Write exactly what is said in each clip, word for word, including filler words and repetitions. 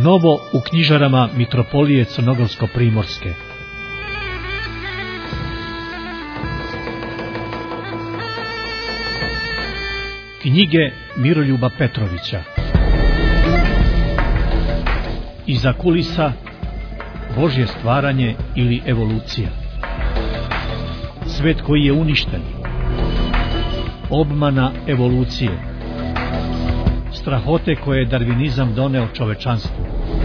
Novo u knjižarama Mitropolije Crnogorsko-primorske. Knjige Miroljuba Petrovića. Iza kulisa, Božje stvaranje ili evolucija. Svet koji je uništen. Obmana evolucije. Strahote koje je darvinizam doneo čovečanstvu.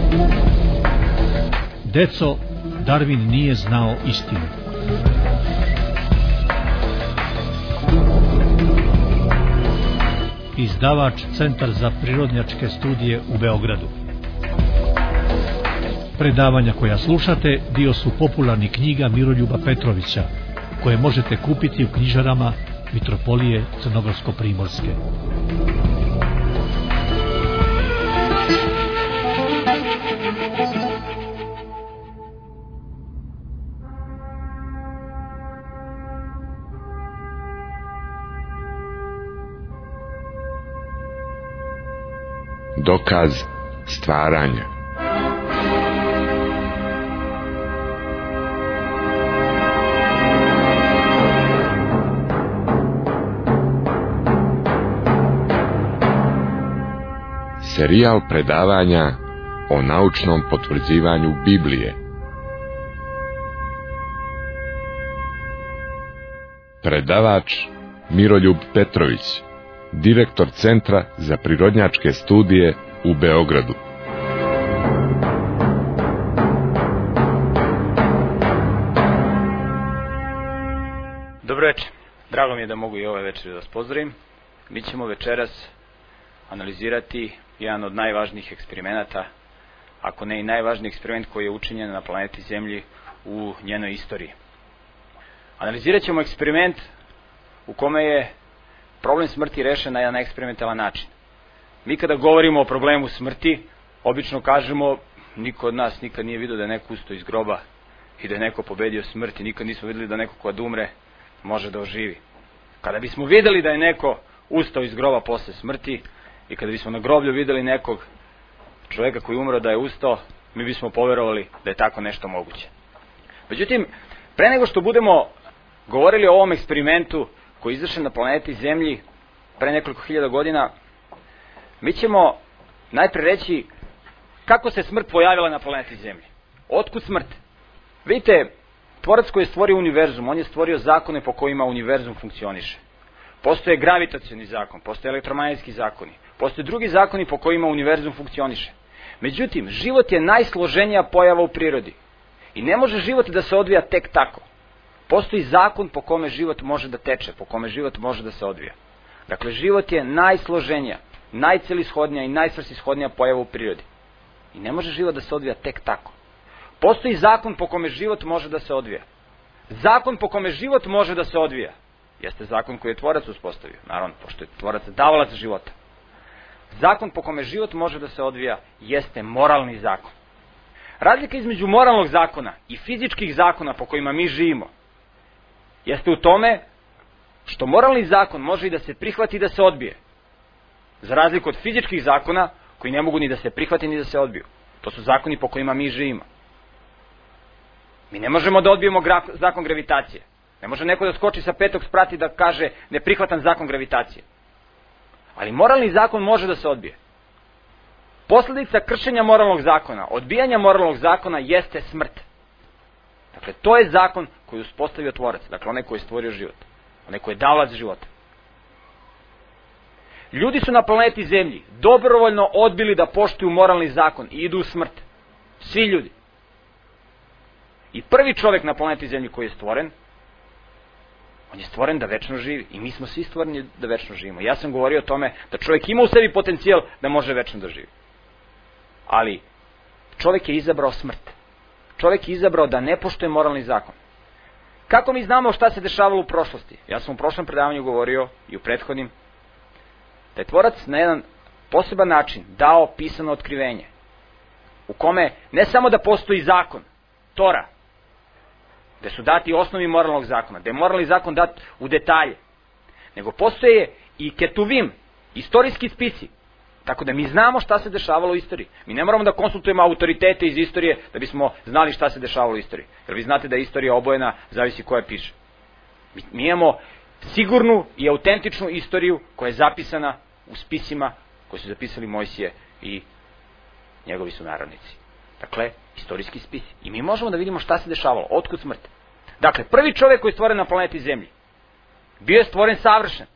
Deco, Darwin nije znao istinu. Izdavač Centar za prirodnjačke studije u Beogradu. Predavanja koja slušate dio su popularnih knjiga Miroljuba Petrovića, koje možete kupiti u knjižarama Mitropolije Crnogorsko-primorske. Dokaz stvaranja. Serijal predavanja o naučnom potvrđivanju Biblije. Predavač Miroljub Petrović, direktor Centra za prirodnjačke studije u Beogradu. Dobro večer. Drago mi je da mogu i ove večeri da vas pozdravim. Mi ćemo večeras analizirati jedan od najvažnijih eksperimenata, ako ne i najvažniji eksperiment koji je učinjen na planeti Zemlji u njenoj istoriji. Analizirat ćemo eksperiment u kome je problem smrti rešen na jedan eksperimentalan način. Mi kada govorimo o problemu smrti, obično kažemo, niko od nas nikad nije vidio da je neko ustao iz groba i da je neko pobedio smrt, i nikad nismo videli da neko kad umre može da oživi. Kada bismo videli da je neko ustao iz groba posle smrti i kada bismo na groblju videli nekog čoveka koji umro da je ustao, mi bismo poverovali da je tako nešto moguće. Međutim, pre nego što budemo govorili o ovom eksperimentu koji je izvršen na planeti Zemlji pre nekoliko hiljada godina, mi ćemo najpre reći kako se smrt pojavila na planeti Zemlji. Otkud smrt? Vidite, tvorac koji je stvorio univerzum, on je stvorio zakone po kojima univerzum funkcioniše. Postoje gravitacioni zakon, postoje elektromagnetski zakoni, postoje drugi zakoni po kojima univerzum funkcioniše. Međutim, život je najsloženija pojava u prirodi i ne može život da se odvija tek tako. Postoji zakon po kome život može da teče, po kome život može da se odvija. Dakle, život je najsloženija, najcelishodnija i najsvrsishodnija pojava u prirodi. I ne može život da se odvija tek tako. Postoji zakon po kome život može da se odvija. Zakon po kome život može da se odvija jeste zakon koji je tvorac uspostavio, naravno, pošto je tvorac davalac života. Zakon po kome život može da se odvija jeste moralni zakon. Razlika između moralnog zakona i fizičkih zakona po kojima mi živimo jeste u tome što moralni zakon može i da se prihvati i da se odbije, za razliku od fizičkih zakona koji ne mogu ni da se prihvati ni da se odbiju. To su zakoni po kojima mi živimo. Mi ne možemo da odbijemo zakon gravitacije. Ne može neko da skoči sa petog sprata i da kaže ne prihvatam zakon gravitacije. Ali moralni zakon može da se odbije. Posledica kršenja moralnog zakona, odbijanja moralnog zakona jeste smrt. Dakle, to je zakon koji je uspostavio tvorac, dakle onaj koji je stvorio život, onaj koji je davalac života. Ljudi su na planeti Zemlji dobrovoljno odbili da poštuju moralni zakon i idu u smrt. Svi ljudi. I prvi čovjek na planeti Zemlji koji je stvoren, on je stvoren da večno živi. I mi smo svi stvoreni da večno živimo. Ja sam govorio o tome da čovjek ima u sebi potencijal da može večno da živi. Ali čovjek je izabrao smrt. Čovjek je izabrao da ne poštuje moralni zakon. Kako mi znamo šta se dešavalo u prošlosti? Ja sam u prošlom predavanju govorio i u prethodnim da je tvorac na jedan poseban način dao pisano otkrivenje u kome ne samo da postoji zakon, Tora, gde su dati osnovi moralnog zakona, gde je moralni zakon dat u detalje, nego postoje i ketuvim, istorijski spisi, Tako da mi znamo šta se dešavalo u istoriji. Mi ne moramo da konsultujemo autoritete iz istorije da bismo znali šta se dešavalo u istoriji. Jer vi znate da je istorija obojena, zavisi ko je piše. Mi, mi imamo sigurnu i autentičnu istoriju koja je zapisana u spisima koje su zapisali Mojsije i njegovi sunarodnici. Dakle, istorijski spisi. I mi možemo da vidimo šta se dešavalo, otkud smrt. Dakle, prvi čovjek koji je stvoren na planeti Zemlji bio je stvoren savršen.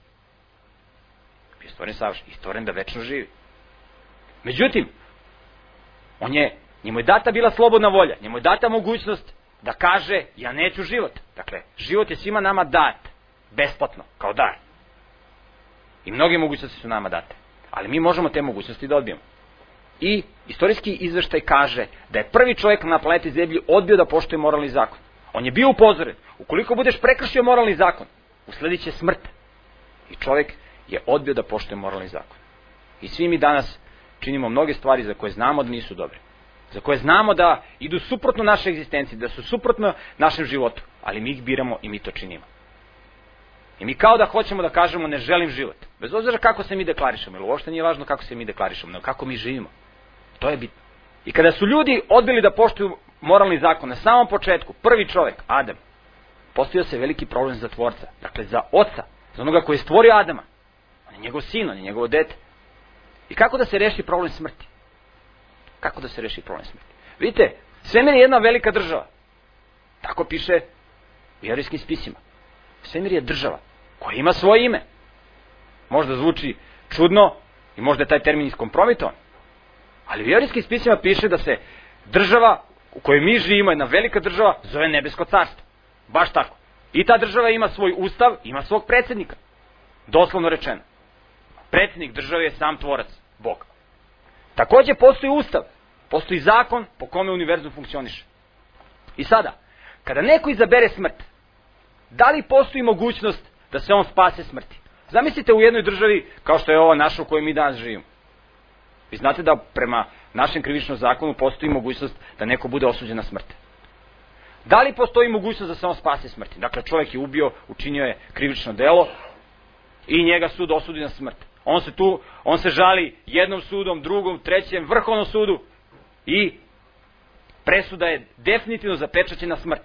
Bio je stvoren savršen i stvoren da večno živi. Međutim, on je, njemu je data bila slobodna volja, njemu je data mogućnost da kaže ja neću život. Dakle, život je svima nama dat, besplatno, kao dar. I mnoge mogućnosti su nama date. Ali mi možemo te mogućnosti da odbijemo. I istorijski izveštaj kaže da je prvi čovjek na planeti Zemlji odbio da poštuje moralni zakon. On je bio upozoren, ukoliko budeš prekršio moralni zakon, usledit će smrt. I čovjek je odbio da poštuje moralni zakon. I svi mi danas činimo mnoge stvari za koje znamo da nisu dobre. Za koje znamo da idu suprotno našoj egzistenciji, da su suprotno našem životu. Ali mi ih biramo i mi to činimo. I mi kao da hoćemo da kažemo ne želim život. Bez obzira kako se mi deklarišemo. Jer uopšte nije važno kako se mi deklarišemo, nego kako mi živimo. To je bitno. I kada su ljudi odbili da poštuju moralni zakon na samom početku, prvi čovjek, Adam, postavio se veliki problem za tvorca. Dakle, za oca, za onoga koji je stvorio Adama. On je njegov sin, on je njegovo dete. I kako da se reši problem smrti? Kako da se reši problem smrti? Vidite, svemir je jedna velika država. Tako piše u jevrejskim spisima. Svemir je država koja ima svoje ime. Možda zvuči čudno i možda je taj termin iskompromitovan. Ali u jevrejskim spisima piše da se država u kojoj mi živimo, jedna velika država, zove Nebesko carstvo. Baš tako. I ta država ima svoj ustav, ima svog predsjednika. Doslovno rečeno. Predsjednik države je sam tvorac, Bog. Također postoji ustav, postoji zakon po kome univerzum funkcioniše. I sada, kada neko izabere smrt, da li postoji mogućnost da se on spase smrti? Zamislite u jednoj državi kao što je ova naša u kojoj mi danas živimo. Vi znate da prema našem krivičnom zakonu postoji mogućnost da neko bude osuđen na smrt. Da li postoji mogućnost da se on spase smrti? Dakle, čovjek je ubio, učinio je krivično delo i njega sud osudi na smrt. On se tu, on se žali jednom sudom, drugom, trećem, vrhovnom sudu i presuda je definitivno zapečaćena smrt.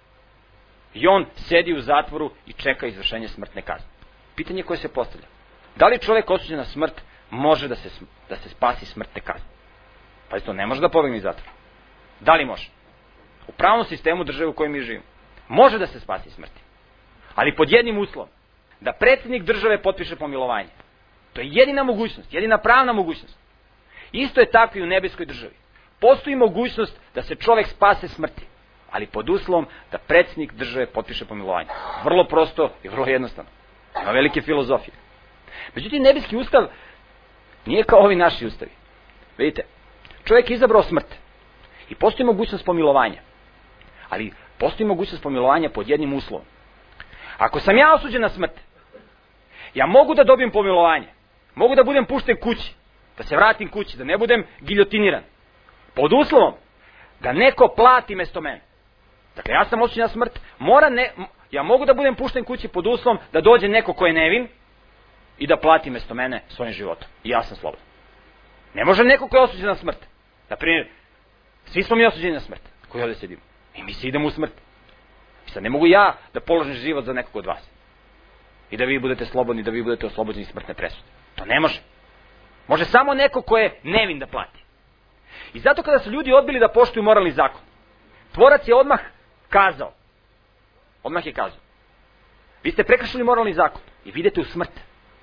I on sedi u zatvoru i čeka izvršenje smrtne kazne. Pitanje koje se postavlja. Da li čovjek osuđen na smrt može da se, da se spasi smrtne kazne? Pa to ne može da pobegne iz zatvora. Da li može? U pravnom sistemu države u kojoj mi živimo. Može da se spasi smrti. Ali pod jednim uslovom. Da predsjednik države potpiše pomilovanje. To je jedina mogućnost, jedina pravna mogućnost. Isto je tako i u nebeskoj državi. Postoji mogućnost da se čovjek spase smrti. Ali pod uslovom da predsjednik države potpiše pomilovanje. Vrlo prosto i vrlo jednostavno. Ima velike filozofije. Međutim, nebeski ustav nije kao ovi naši ustavi. Vidite, čovjek je izabrao smrt. I postoji mogućnost pomilovanja. Ali postoji mogućnost pomilovanja pod jednim uslovom. Ako sam ja osuđen na smrt, ja mogu da dobijem pomilovanje. Mogu da budem pušten kući. Da se vratim kući, da ne budem giljotiniran. Pod uslovom da neko plati mesto mene. Dakle, ja sam osuđen na smrt, mora ne, ja mogu da budem pušten kući pod uslovom da dođe neko ko je nevin i da plati mesto mene svojim životom. I ja sam slobodan. Ne može neko ko je osuđen na smrt. Na primjer, svi smo mi osuđeni na smrt, koji ovdje sedimo. I mi se idemo u smrt. I sad ne mogu ja da položim život za nekog od vas. I da vi budete slobodni, da vi budete oslobođeni smrtne presude. To ne može. Može samo neko ko je nevin da plati. I zato kada su ljudi odbili da poštuju moralni zakon, tvorac je odmah kazao. Odmah je kazao. Vi ste prekršili moralni zakon i vidite u smrt.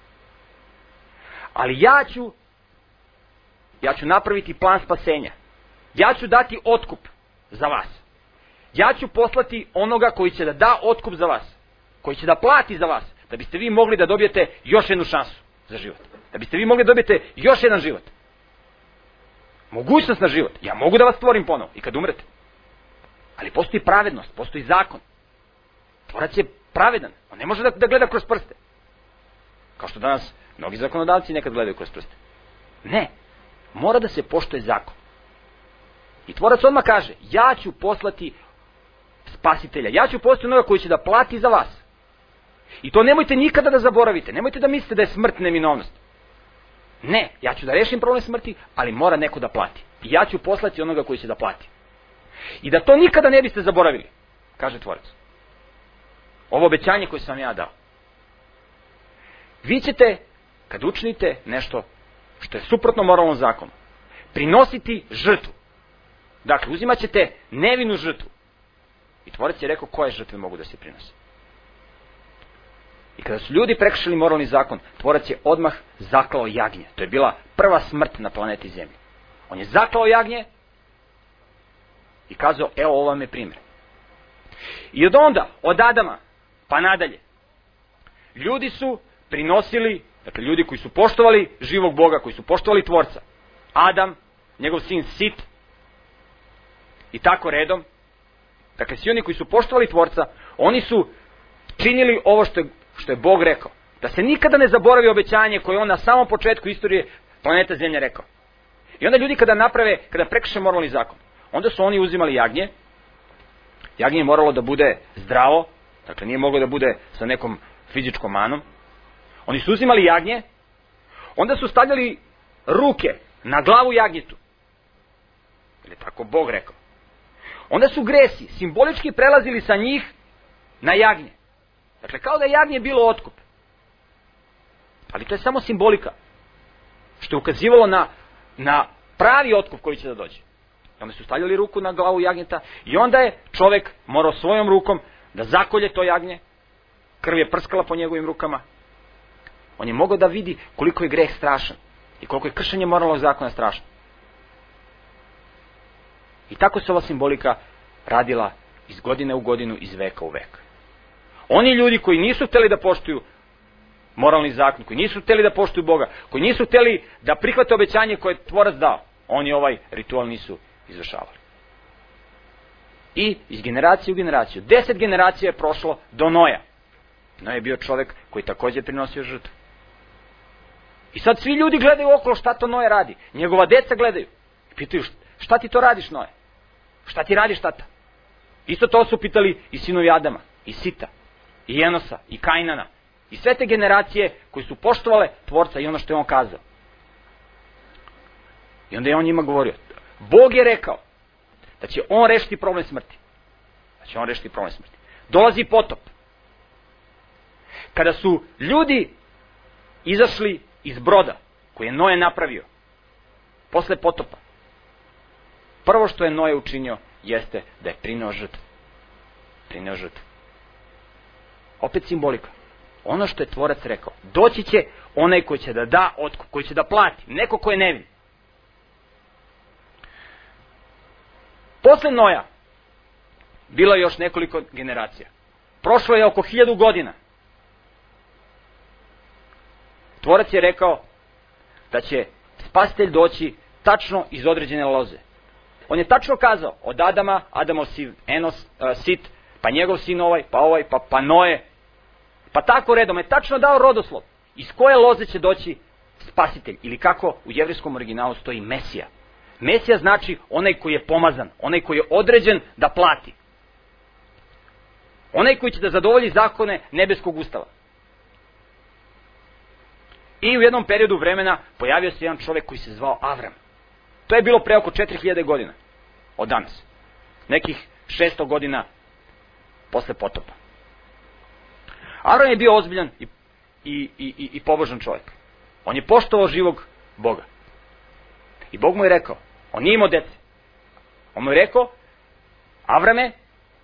Ali ja ću, ja ću napraviti plan spasenja. Ja ću dati otkup za vas. Ja ću poslati onoga koji će da da otkup za vas. Koji će da plati za vas. Da biste vi mogli da dobijete još jednu šansu za život. Da biste vi mogli da dobijete još jedan život. Mogućnost na život. Ja mogu da vas stvorim ponovo i kad umrete. Ali postoji pravednost, postoji zakon. Tvorac je pravedan. On ne može da, da gleda kroz prste. Kao što danas mnogi zakonodavci nekad gledaju kroz prste. Ne. Mora da se poštuje zakon. I tvorac odmah kaže, ja ću poslati spasitelja. Ja ću poslati onoga koji će da plati za vas. I to nemojte nikada da zaboravite. Nemojte da mislite da je smrt neminovnost. Ne, ja ću da rešim problem smrti, ali mora neko da plati. I ja ću poslati onoga koji će da plati. I da to nikada ne biste zaboravili, kaže Tvorac. Ovo obećanje koje sam ja dao. Vi ćete, kad učinite nešto što je suprotno moralnom zakonu, prinositi žrtvu. Dakle, uzimat ćete nevinu žrtvu. I Tvorac je rekao koje žrtve mogu da se prinose. I kada su ljudi prekršili moralni zakon, Tvorac je odmah zaklao jagnje. To je bila prva smrt na planeti Zemlji. On je zaklao jagnje i kazao, evo ovo vam je primjer. I od onda, od Adama, pa nadalje, ljudi su prinosili, dakle ljudi koji su poštovali živog Boga, koji su poštovali Tvorca, Adam, njegov sin Sit, i tako redom, dakle svi oni koji su poštovali Tvorca, oni su činili ovo što je, što je Bog rekao. Da se nikada ne zaboravi obećanje koje on na samom početku istorije planeta Zemlje rekao. I onda ljudi kada naprave, kada prekrše moralni zakon, onda su oni uzimali jagnje. Jagnje je moralo da bude zdravo, dakle nije moglo da bude sa nekom fizičkom manom. Oni su uzimali jagnje, onda su stavljali ruke na glavu jagnjetu. Jer je tako Bog rekao. Onda su gresi simbolički prelazili sa njih na jagnje. Dakle, kao da je jagnje bilo otkup. Ali to je samo simbolika. Što je ukazivalo na, na pravi otkup koji će da dođe. I onda su stavljali ruku na glavu jagnjeta i onda je čovek morao svojom rukom da zakolje to jagnje. Krv je prskala po njegovim rukama. On je mogao da vidi koliko je greh strašan i koliko je kršenje moralnog zakona strašno. I tako se ova simbolika radila iz godine u godinu, iz veka u vek. Oni ljudi koji nisu hteli da poštuju moralni zakon, koji nisu hteli da poštuju Boga, koji nisu hteli da prihvate obećanje koje je Tvorac dao, oni ovaj ritual nisu izvršavali. I iz generacije u generaciju, deset generacija je prošlo do Noja. Noja je bio čovek koji takođe prinosio žrtvu. I sad svi ljudi gledaju okolo šta to Noje radi. Njegova deca gledaju. I pitaju, šta ti to radiš, Noje? Šta ti radiš, tata? Isto to su pitali i sinovi Adama, i Sita, i Enosa, i Kainana. I sve te generacije koji su poštovale Tvorca i ono što je on kazao. I onda je on njima govorio, Bog je rekao da će on rešiti problem smrti. Da će on rešiti problem smrti. Dolazi potop. Kada su ljudi izašli iz broda koji je Noje napravio posle potopa, prvo što je Noje učinio jeste da je prineo žrtvu. Prineo žrtvu. Opet simbolika. Ono što je Tvorac rekao, doći će onaj koji će da da otkup, koji će da plati, neko ko je nevin. Posle Noja bilo je još nekoliko generacija. Prošlo je oko hiljadu godina. Tvorac je rekao da će spasitelj doći tačno iz određene loze. On je tačno kazao od Adama, Adamov sin Enos, uh, Sit, pa njegov sin ovaj, pa ovaj, pa, pa Noje, pa tako redom je tačno dao rodoslov. Iz koje loze će doći spasitelj, ili kako u jevrejskom originalu stoji Mesija. Mesija znači onaj koji je pomazan, onaj koji je određen da plati. Onaj koji će da zadovolji zakone nebeskog ustava. I u jednom periodu vremena pojavio se jedan čovjek koji se zvao Avram. To je bilo pre oko četiri hiljade godina od danas. Nekih šesto godina posle potopa. Avram je bio ozbiljan i, i, i, i pobožan čovjek. On je poštovao živog Boga. I Bog mu je rekao, on nije imao dece. On mu je rekao, Avrame,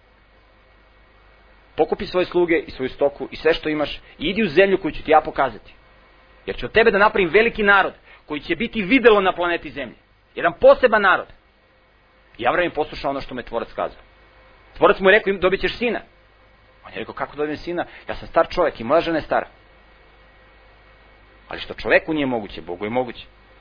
pokupi svoje sluge i svoju stoku i sve što imaš i idi u zemlju koju ću ti ja pokazati. Jer ću od tebe da napravim veliki narod koji će biti videlo na planeti Zemlji. Jedan poseban narod. I Avram je poslušao ono što mu je Tvorac kazao. Tvorac mu je rekao, dobit ćeš sina. On je rekao, kako dobijem sina? Ja sam star čovjek i moja žena je stara. Ali što čoveku nije moguće, Bogu je moguće.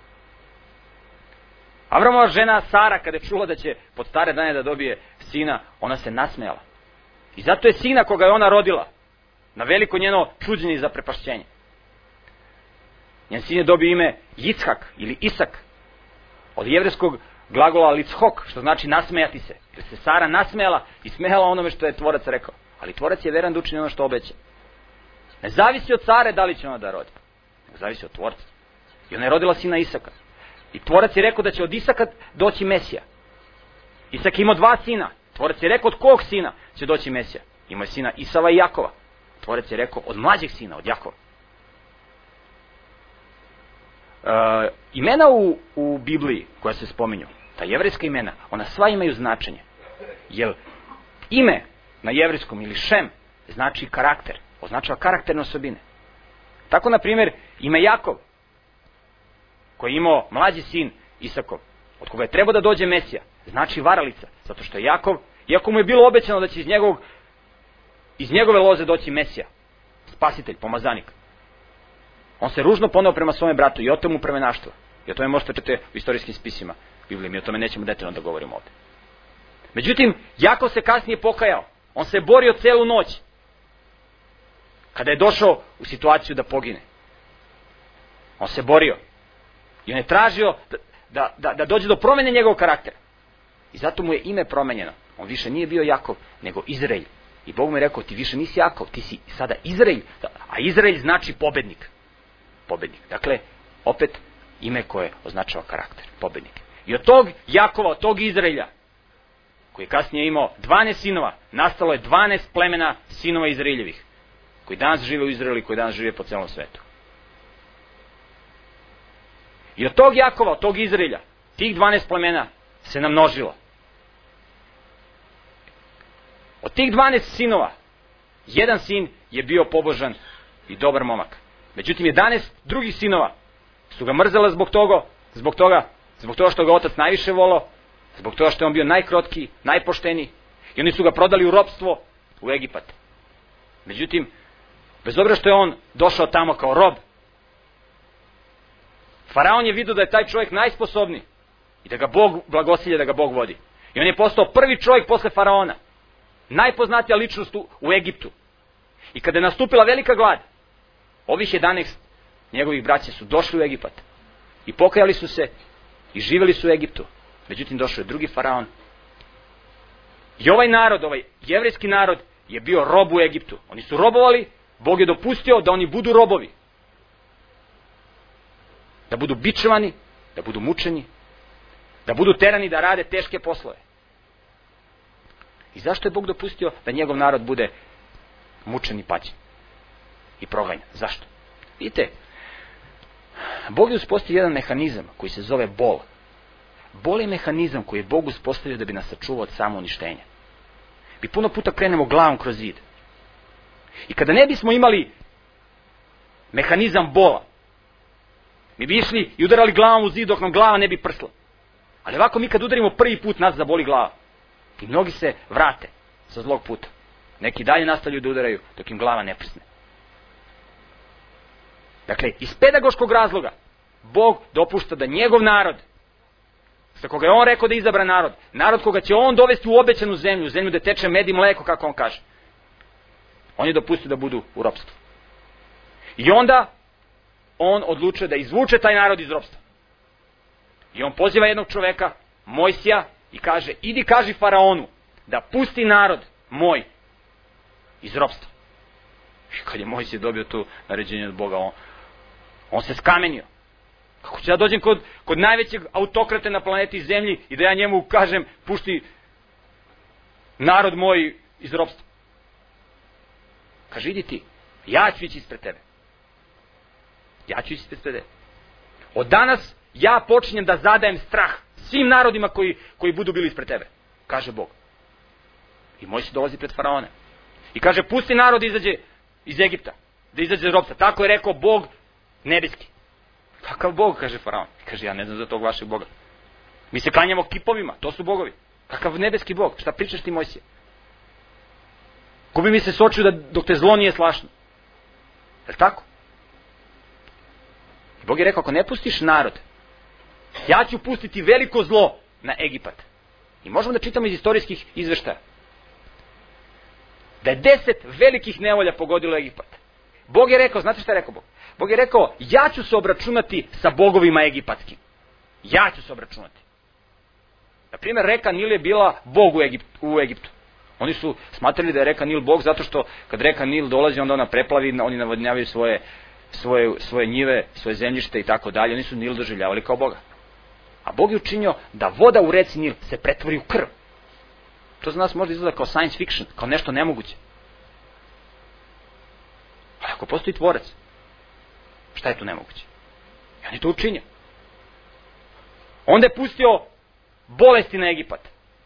Avramova žena Sara, kada je čula da će pod stare dane da dobije sina, ona se nasmejala. I zato je sina koga je ona rodila na veliko njeno čuđenje i zaprepašćenje. Njen sin je dobio ime Jicak ili Isak, od jevrejskog glagola lichok, što znači nasmejati se. Jer se Sara nasmejala i smejala onome što je Tvorac rekao. Ali Tvorac je veran da učini ono što obeća. Ne zavisi od Sare da li će ona da rodi. Ne zavisi od Tvorca. I ona je rodila sina Isaka. I tvorac je rekao da će od Isaka doći Mesija. Isak je imao dva sina. Tvorac je rekao od kog sina će doći Mesija. Imao je sina Isava i Jakova. Tvorac je rekao od mlađeg sina, od Jakova. E, imena u, u Bibliji koja se spominju, ta jevrejska imena, ona sva imaju značenje. Jer ime na jevrejskom ili Šem znači karakter, označava karakterne osobine. Tako, na primjer, ime Jakov, koji je imao mlađi sin Isakov, od koga je trebao da dođe Mesija, znači varalica, zato što je Jakov, iako mu je bilo obećano da će iz njegovog, iz njegove loze doći Mesija, spasitelj, pomazanik, on se ružno poneo prema svome bratu i oteo mu prvenaštvo. I o tome možete čitati u istorijskim spisima Biblije, mi o tome nećemo detaljno da govorimo ovdje. Međutim, Jakov se kasnije pokajao, on se borio celu noć, kada je došao u situaciju da pogine. On se borio. I on je tražio da, da, da, da dođe do promjene njegovog karaktera. I zato mu je ime promenjeno. On više nije bio Jakov, nego Izrael. I Bog mu je rekao, ti više nisi Jakov, ti si sada Izrael. A Izrael znači pobednik. Pobednik. Dakle, opet ime koje označava karakter. Pobednik. I od tog Jakova, od tog Izraelja, koji je kasnije imao dvanaest sinova, nastalo je dvanaest plemena sinova Izraeljevih, koji danas žive u Izraelu i koji danas žive po celom svetu. I od tog Jakova, od tog Izraelja, tih dvanaest plemena se namnožilo. Od tih dvanaest sinova, jedan sin je bio pobožan i dobar momak. Međutim, jedanaest drugih sinova su ga mrzela zbog toga, zbog toga, zbog toga što ga otac najviše volao, zbog toga što je on bio najkrotkiji, najpošteniji. I oni su ga prodali u ropstvo u Egipat. Međutim, bez obzira što je on došao tamo kao rob, Faraon je vidio da je taj čovjek najsposobniji i da ga Bog blagosilje, da ga Bog vodi. I on je postao prvi čovjek posle Faraona, najpoznatija ličnost u, u Egiptu. I kada je nastupila velika glad, ovih jedanaest njegovih braća su došli u Egipat i pokajali su se i živjeli su u Egiptu. Međutim, došao je drugi Faraon. I ovaj narod, ovaj jevrejski narod, je bio rob u Egiptu. Oni su robovali, Bog je dopustio da oni budu robovi. Da budu bičevani, da budu mučeni, da budu terani da rade teške poslove. I zašto je Bog dopustio da njegov narod bude mučen i paćen i proganjan? Zašto? Vidite, Bog je uspostavio jedan mehanizam koji se zove bol. Bol je mehanizam koji je Bog uspostavio da bi nas sačuvao od samouništenja. Mi puno puta krenemo glavom kroz zid. I kada ne bismo imali mehanizam bola, mi bi išli i udarali glavom u zid dok nam glava ne bi prsla. Ali ovako mi kad udarimo prvi put, nas zaboli glava. I mnogi se vrate sa zlog puta. Neki dalje nastavljaju da udaraju dok im glava ne prsne. Dakle, iz pedagoškog razloga Bog dopušta da njegov narod, sa koga je on rekao da je izabran narod, narod koga će on dovesti u obećanu zemlju, zemlju gde teče med i mleko, kako on kaže, on je dopustio da budu u ropstvu. I onda on odlučuje da izvuče taj narod iz ropstva. I on poziva jednog čoveka, Mojsija, i kaže, idi kaži Faraonu da pusti narod moj iz ropstva. I kad je Mojsije dobio tu naređenje od Boga, on, on se skamenio. Kako ću ja dođem kod, kod najvećeg autokrate na planeti Zemlji i da ja njemu kažem, pušti narod moj iz ropstva. Kaže, idi ti, ja ću ići ispred tebe. Ja ću ići ispred tebe. Od danas ja počinjem da zadajem strah svim narodima koji, koji budu bili ispred tebe, kaže Bog. I Mojsije dolazi pred Faraona. I kaže, pusti narod da izađe iz Egipta, da izađe iz ropstva. Tako je rekao Bog nebeski. Kakav Bog, kaže Faraon. Kaže, ja ne znam za tog vašeg Boga. Mi se klanjamo kipovima, to su bogovi. Kakav nebeski Bog, šta pričaš ti, Mojsije? Gubi mi se s očiju da dok te zlo nije slašno. Je li tako? I Bog je rekao, ako ne pustiš narod, ja ću pustiti veliko zlo na Egipat. I možemo da čitamo iz istorijskih izveštaja da je deset velikih nevolja pogodilo Egipat. Bog je rekao, znate šta je rekao Bog? Bog je rekao, ja ću se obračunati sa bogovima egipatskim. Ja ću se obračunati. Na primjer, reka Nil je bila Bog u Egiptu, u Egiptu. Oni su smatrali da je reka Nil Bog zato što kad reka Nil dolazi, onda ona preplavi, oni navodnjavaju svoje, svoje, svoje njive, svoje zemljište i tako dalje, oni su Nil doživljavali kao Boga. A Bog je učinio da voda u reci Nil se pretvori u krv. To za nas možda izgleda kao science fiction, kao nešto nemoguće. Ali ako postoji tvorac, šta je tu nemoguće? I on je to učinio. Onda je pustio bolesti na Egipat.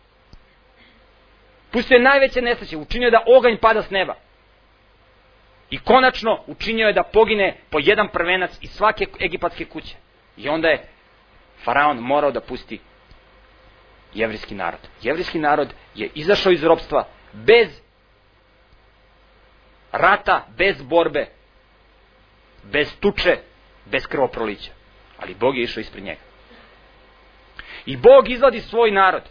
Pustio je najveće nesreće, učinio je da oganj pada s neba. I konačno učinio je da pogine po jedan prvenac iz svake egipatske kuće. I onda je faraon morao da pusti jevrijski narod. Jevrijski narod je izašao iz ropstva bez rata, bez borbe, bez tuče, bez krvoprolića. Ali Bog je išao ispred njega. I Bog izvadi svoj narod.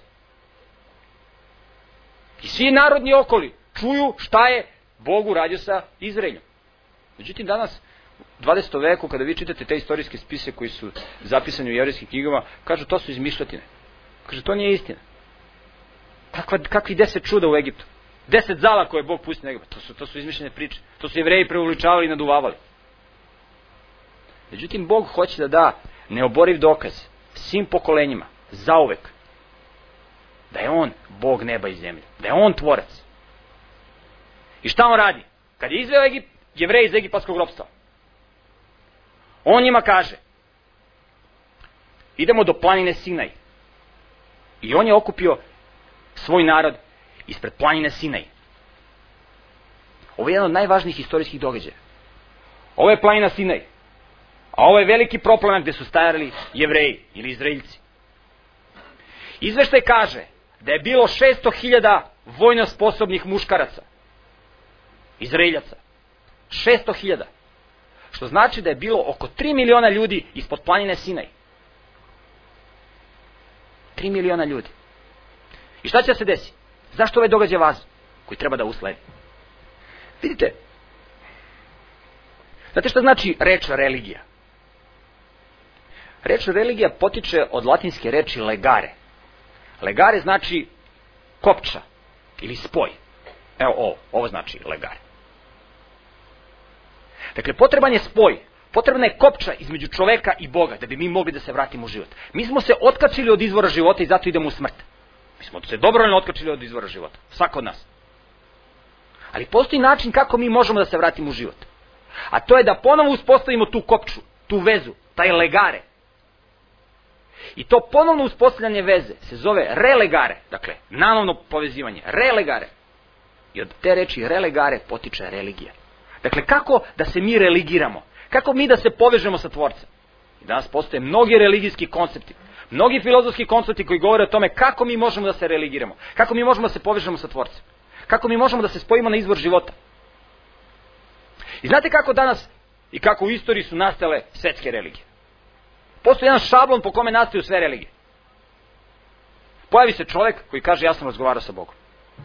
I svi narodni okoli čuju šta je Bog uradio sa Izraeljom. Međutim, danas, u dvadesetom veku, kada vi čitate te istorijske spise koji su zapisani u jevrijskim knjigama, kažu to su izmišljotine. Kaže, to nije istina. Kakva, kakvi deset čuda u Egiptu? Deset zala koje Bog pusti na Egipat. To su, to su izmišljene priče. To su Jevreji preuveličavali i naduvavali. Međutim, Bog hoće da da neoboriv dokaz svim pokolenjima, zauvek, da je On Bog neba i zemlje. Da je On tvorac. I šta On radi? Kad je izveo Egip, Jevreji iz egipatskog ropstva, On njima kaže, idemo do planine Sinaj. I On je okupio svoj narod ispred planine Sinaj. Ovo je jedan od najvažnijih istorijskih događaja. Ovo je planina Sinaj. A ovo je veliki proplanak gde su stajali Jevreji ili Izraeljci. Izveštaj kaže da je bilo šesto hiljada vojno sposobnih muškaraca, Izraeljaca. šesto hiljada. Što znači da je bilo oko tri miliona ljudi ispod planine Sinaj. tri miliona ljudi. I šta će se desiti? Zašto ovaj događaj važan koji treba da usledi? Vidite, znate šta znači reč religija? Reč religija potiče od latinske reči legare. Legare znači kopča ili spoj. Evo ovo, ovo znači legare. Dakle, potreban je spoj, potrebna je kopča između čoveka i Boga da bi mi mogli da se vratimo u život. Mi smo se otkačili od izvora života i zato idemo u smrt. Mi smo se dobrovoljno otkačili od izvora života. Svako od nas. Ali postoji način kako mi možemo da se vratimo u život. A to je da ponovo uspostavimo tu kopču, tu vezu, taj legare. I to ponovno uspostavljanje veze se zove relegare. Dakle, nanovno povezivanje. Relegare. I od te reči relegare potiče religija. Dakle, kako da se mi religiramo? Kako mi da se povežemo sa Tvorcem? I danas postoje mnogi religijski koncepti. Mnogi filozofski koncepti koji govore o tome kako mi možemo da se religiramo. Kako mi možemo da se povežemo sa Tvorcem. Kako mi možemo da se spojimo na izvor života. I znate kako danas i kako u istoriji su nastale svetske religije? Postoji jedan šablon po kome nastaju sve religije. Pojavi se čovjek koji kaže ja sam razgovarao sa Bogom.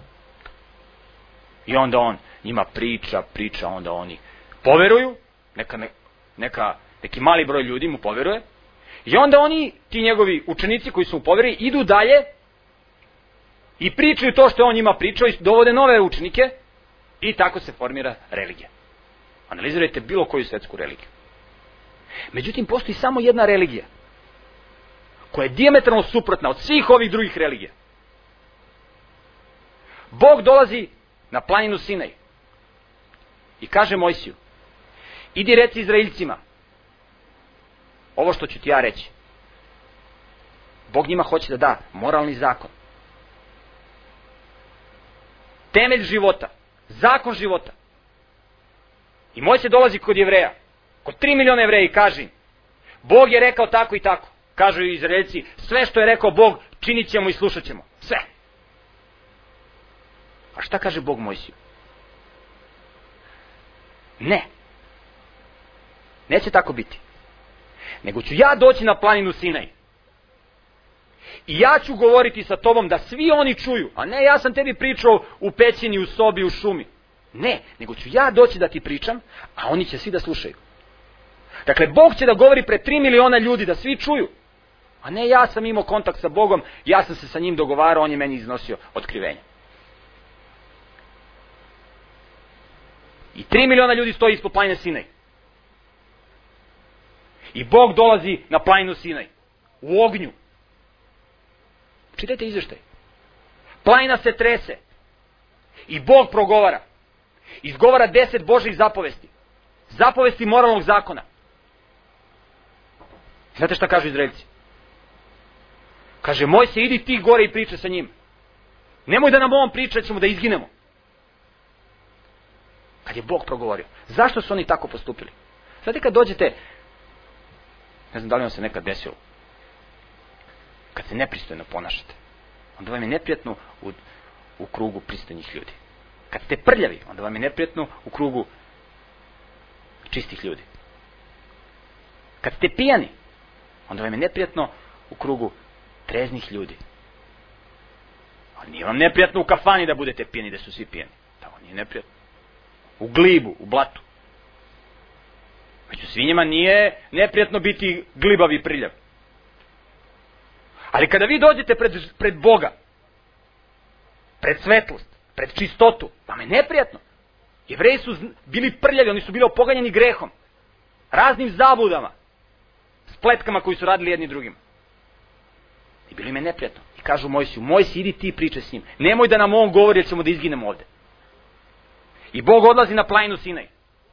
I onda on njima priča, priča, onda oni poveruju, neka, neka, neki mali broj ljudi mu poveruje, i onda oni, ti njegovi učenici koji su mu poverili, idu dalje i pričaju to što je on njima pričao i dovode nove učenike i tako se formira religija. Analizirajte bilo koju svetsku religiju. Međutim, postoji samo jedna religija koja je dijametralno suprotna od svih ovih drugih religija. Bog dolazi na planinu Sinaj i kaže Mojsiju, idi reci Izraeljcima ovo što ću ti ja reći. Bog njima hoće da da moralni zakon. Temelj života. Zakon života. I Mojsije dolazi kod Jevreja, kod tri miliona Jevreja i kaže im, Bog je rekao tako i tako. Kažu Izraeljci, sve što je rekao Bog činit ćemo i slušat ćemo. Sve. A šta kaže Bog Mojsiju? Ne. Neće tako biti. Nego ću ja doći na planinu Sinaj. I ja ću govoriti sa tobom da svi oni čuju. A ne, ja sam tebi pričao u pećini, u sobi, u šumi. Ne, nego ću ja doći da ti pričam, a oni će svi da slušaju. Dakle, Bog će da govori pred tri miliona ljudi da svi čuju. A ne, ja sam imao kontakt sa Bogom, ja sam se sa njim dogovarao, on je meni iznosio otkrivenje. I tri miliona ljudi stoji ispod planine Sinaj. I Bog dolazi na planinu Sinaj. U ognju. Čitajte izveštaj. Planina se trese. I Bog progovara. Izgovara deset Božjih zapovesti. Zapovesti moralnog zakona. Znate šta kažu Izraelci? Kaže, Mojsije, idi ti gore i pričaj sa njim. Nemoj da nam ovom priča, ćemo da izginemo. Kad je Bog progovorio. Zašto su oni tako postupili? Znate kad dođete, ne znam da li vam se nekad desilo, kad se nepristojno ponašate, onda vam je neprijatno u, u krugu pristojnih ljudi. Kad ste prljavi, onda vam je neprijatno u krugu čistih ljudi. Kad ste pijani, onda vam je neprijatno u krugu treznih ljudi. Ali nije vam neprijatno u kafani da budete pijani, da su svi pijani. Tamo nije neprijatno. U glibu, u blatu. Među svinjama nije neprijatno biti glibav i prljav. Ali kada vi dođete pred, pred Boga, pred svetlost, pred čistotu, vam je neprijatno. Jevreji su bili prljavi, oni su bili opoganjeni grehom, raznim zabludama, spletkama koji su radili jedni drugima. I bilo im je neprijatno. I kažu Mojsiju, Mojsije, idi ti pričaj s njim. Nemoj da nam on govori jer ćemo da izginemo ovde. I Bog odlazi na planinu Sinaj.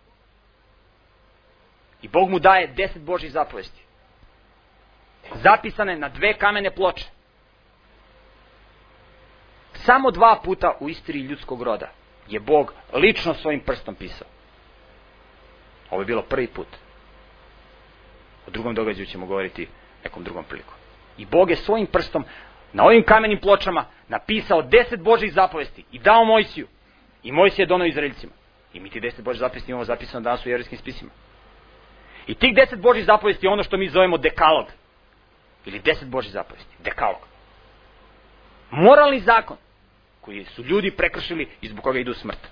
I Bog mu daje deset Božjih zapovesti. Zapisane na dve kamene ploče. Samo dva puta u istoriji ljudskog roda je Bog lično svojim prstom pisao. Ovo je bilo prvi put. O drugom događaju ćemo govoriti nekom drugom prilikom. I Bog je svojim prstom na ovim kamenim pločama napisao deset Božjih zapovesti i dao Mojsiju. I Mojsije je donao Izraeljcima. I mi ti deset Božjih zapovesti imamo zapisano danas u jevrejskim spisima. I tih deset Božjih zapovesti je ono što mi zovemo dekalog. Ili deset Božjih zapovesti. Dekalog. Moralni zakon koji su ljudi prekršili i zbog koga idu u smrt.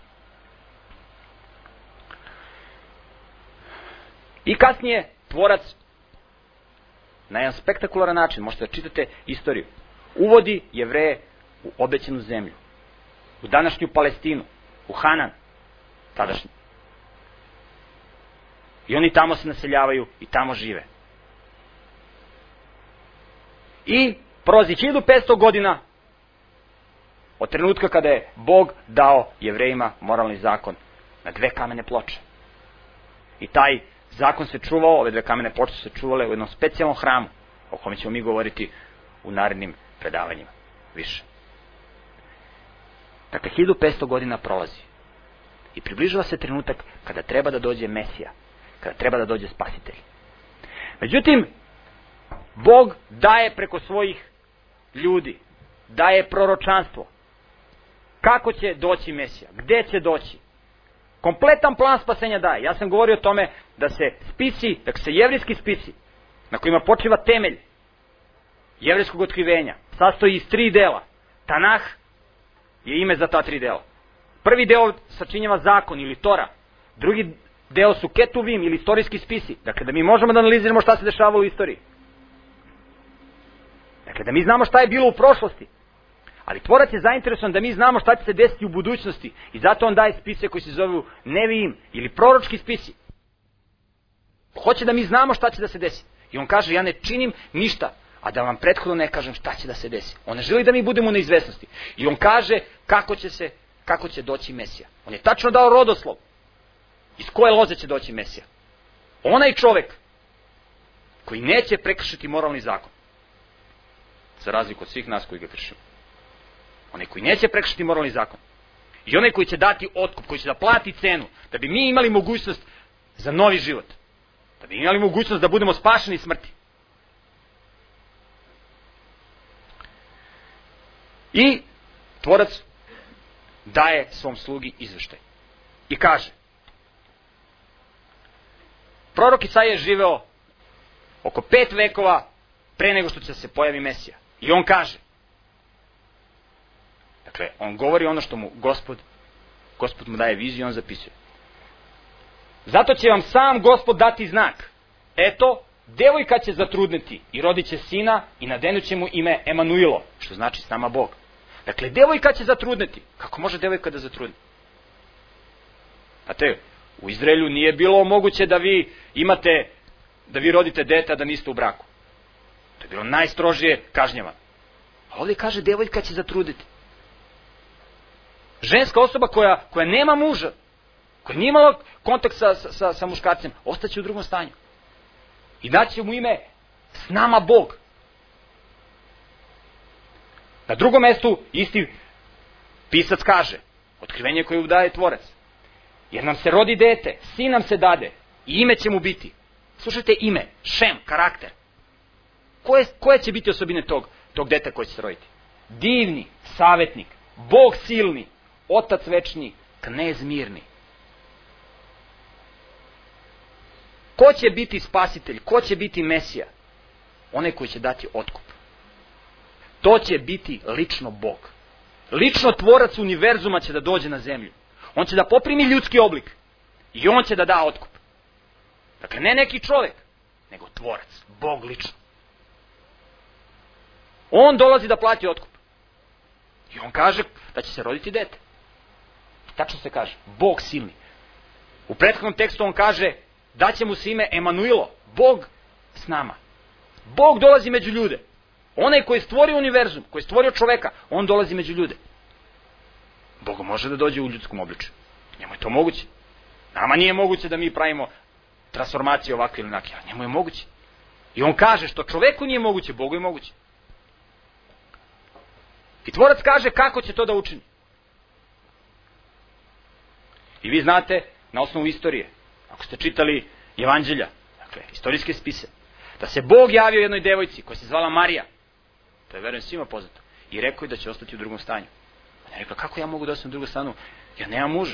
I kasnije tvorac na jedan spektakularan način, možete da čitate istoriju, uvodi Jevreje u obećanu zemlju, u današnju Palestinu, u Hanan, tadašnji. I oni tamo se naseljavaju i tamo žive. I prolazi hiljadu petsto godina od trenutka kada je Bog dao Jevrejima moralni zakon na dve kamene ploče. I taj zakon se čuvao, ove dve kamene ploče se čuvale u jednom specijalnom hramu, o kome ćemo mi govoriti u narednim predavanjima više. Dakle, hiljadu petsto godina prolazi. I približava se trenutak kada treba da dođe Mesija, kada treba da dođe Spasitelj. Međutim, Bog daje preko svojih ljudi, daje proročanstvo. Kako će doći Mesija? Gde će doći? Kompletan plan spasenja daje. Ja sam govorio o tome da se spisi, da se jevrejski spisi, na kojima počiva temelj jevrejskog otkrivenja, sastoji iz tri dela. Tanah je ime za ta tri dela. Prvi deo sačinjava zakon ili Tora. Drugi deo su Ketuvim ili istorijski spisi. Dakle, da mi možemo da analiziramo šta se dešavalo u istoriji. Dakle, da mi znamo šta je bilo u prošlosti. Ali tvorac je zainteresovan da mi znamo šta će se desiti u budućnosti. I zato on daje spise koji se zovu Nevijim ili proročki spisi. Hoće da mi znamo šta će da se desi. I on kaže, ja ne činim ništa, a da vam prethodno ne kažem šta će da se desi. On ne želi da mi budemo u neizvesnosti. I on kaže kako će se, kako će doći Mesija. On je tačno dao rodoslov. Iz koje loze će doći Mesija. Onaj čovek koji neće prekršiti moralni zakon. Za razliku od svih nas koji ga kršimo. Onaj koji neće prekršiti moralni zakon. I onaj koji će dati otkup, koji će da plati cenu, da bi mi imali mogućnost za novi život. Da bi imali mogućnost da budemo spašeni smrti. I tvorac daje svom slugi izveštaj. I kaže, prorok Isaija je živeo oko pet vekova pre nego što će se pojavi Mesija. I on kaže, dakle, on govori ono što mu Gospod, Gospod mu daje viziju i on zapisuje. Zato će vam sam Gospod dati znak. Eto, devojka će zatrudneti i rodit će sina i nadenut će mu ime Emanuilo, što znači s nama Bog. Dakle, devojka će zatrudneti. Kako može devojka da zatrudne? Znate, u Izraelju nije bilo moguće da vi imate da vi rodite dete, a da niste u braku. To je bilo najstrožije kažnjavano. A ovdje kaže, devojka će zatruditi. Ženska osoba koja, koja nema muža, koja nije imala kontakt sa, sa, sa muškarcem, ostaće u drugom stanju. I daće mu ime s nama Bog. Na drugom mjestu isti pisac kaže, otkrivenje koje daje Tvorac. Jer nam se rodi dete, sin nam se dade i ime će mu biti. Slušajte ime, Šem, karakter. Koje, koje će biti osobine tog, tog deta koje će se roditi? Divni, savjetnik, Bog silni, Otac večni, knez mirni. Ko će biti spasitelj? Ko će biti Mesija? Onaj koji će dati otkup. To će biti lično Bog. Lično Tvorac univerzuma će da dođe na zemlju. On će da poprimi ljudski oblik. I on će da da otkup. Dakle, ne neki čovjek, nego Tvorac. Bog lično. On dolazi da plati otkup. I on kaže da će se roditi dete. Tačno se kaže, Bog silni. U prethodnom tekstu on kaže, daće mu se ime Emanuilo, Bog s nama. Bog dolazi među ljude. Onaj koji je stvorio univerzum, koji je stvorio čoveka, on dolazi među ljude. Bog može da dođe u ljudskom obličju. Njemu je to moguće. Nama nije moguće da mi pravimo transformacije ovakve ili onakve, a njemu je moguće. I on kaže, što čoveku nije moguće, Bogu je moguće. I Tvorac kaže kako će to da učini. I vi znate, na osnovu istorije, ako ste čitali evanđelja, dakle, istorijske spise, da se Bog javio jednoj devojci koja se zvala Marija, to je verujem svima poznato, i rekao je da će ostati u drugom stanju. Ona je rekla, kako ja mogu da ostanem u drugom stanu? Ja nemam muža.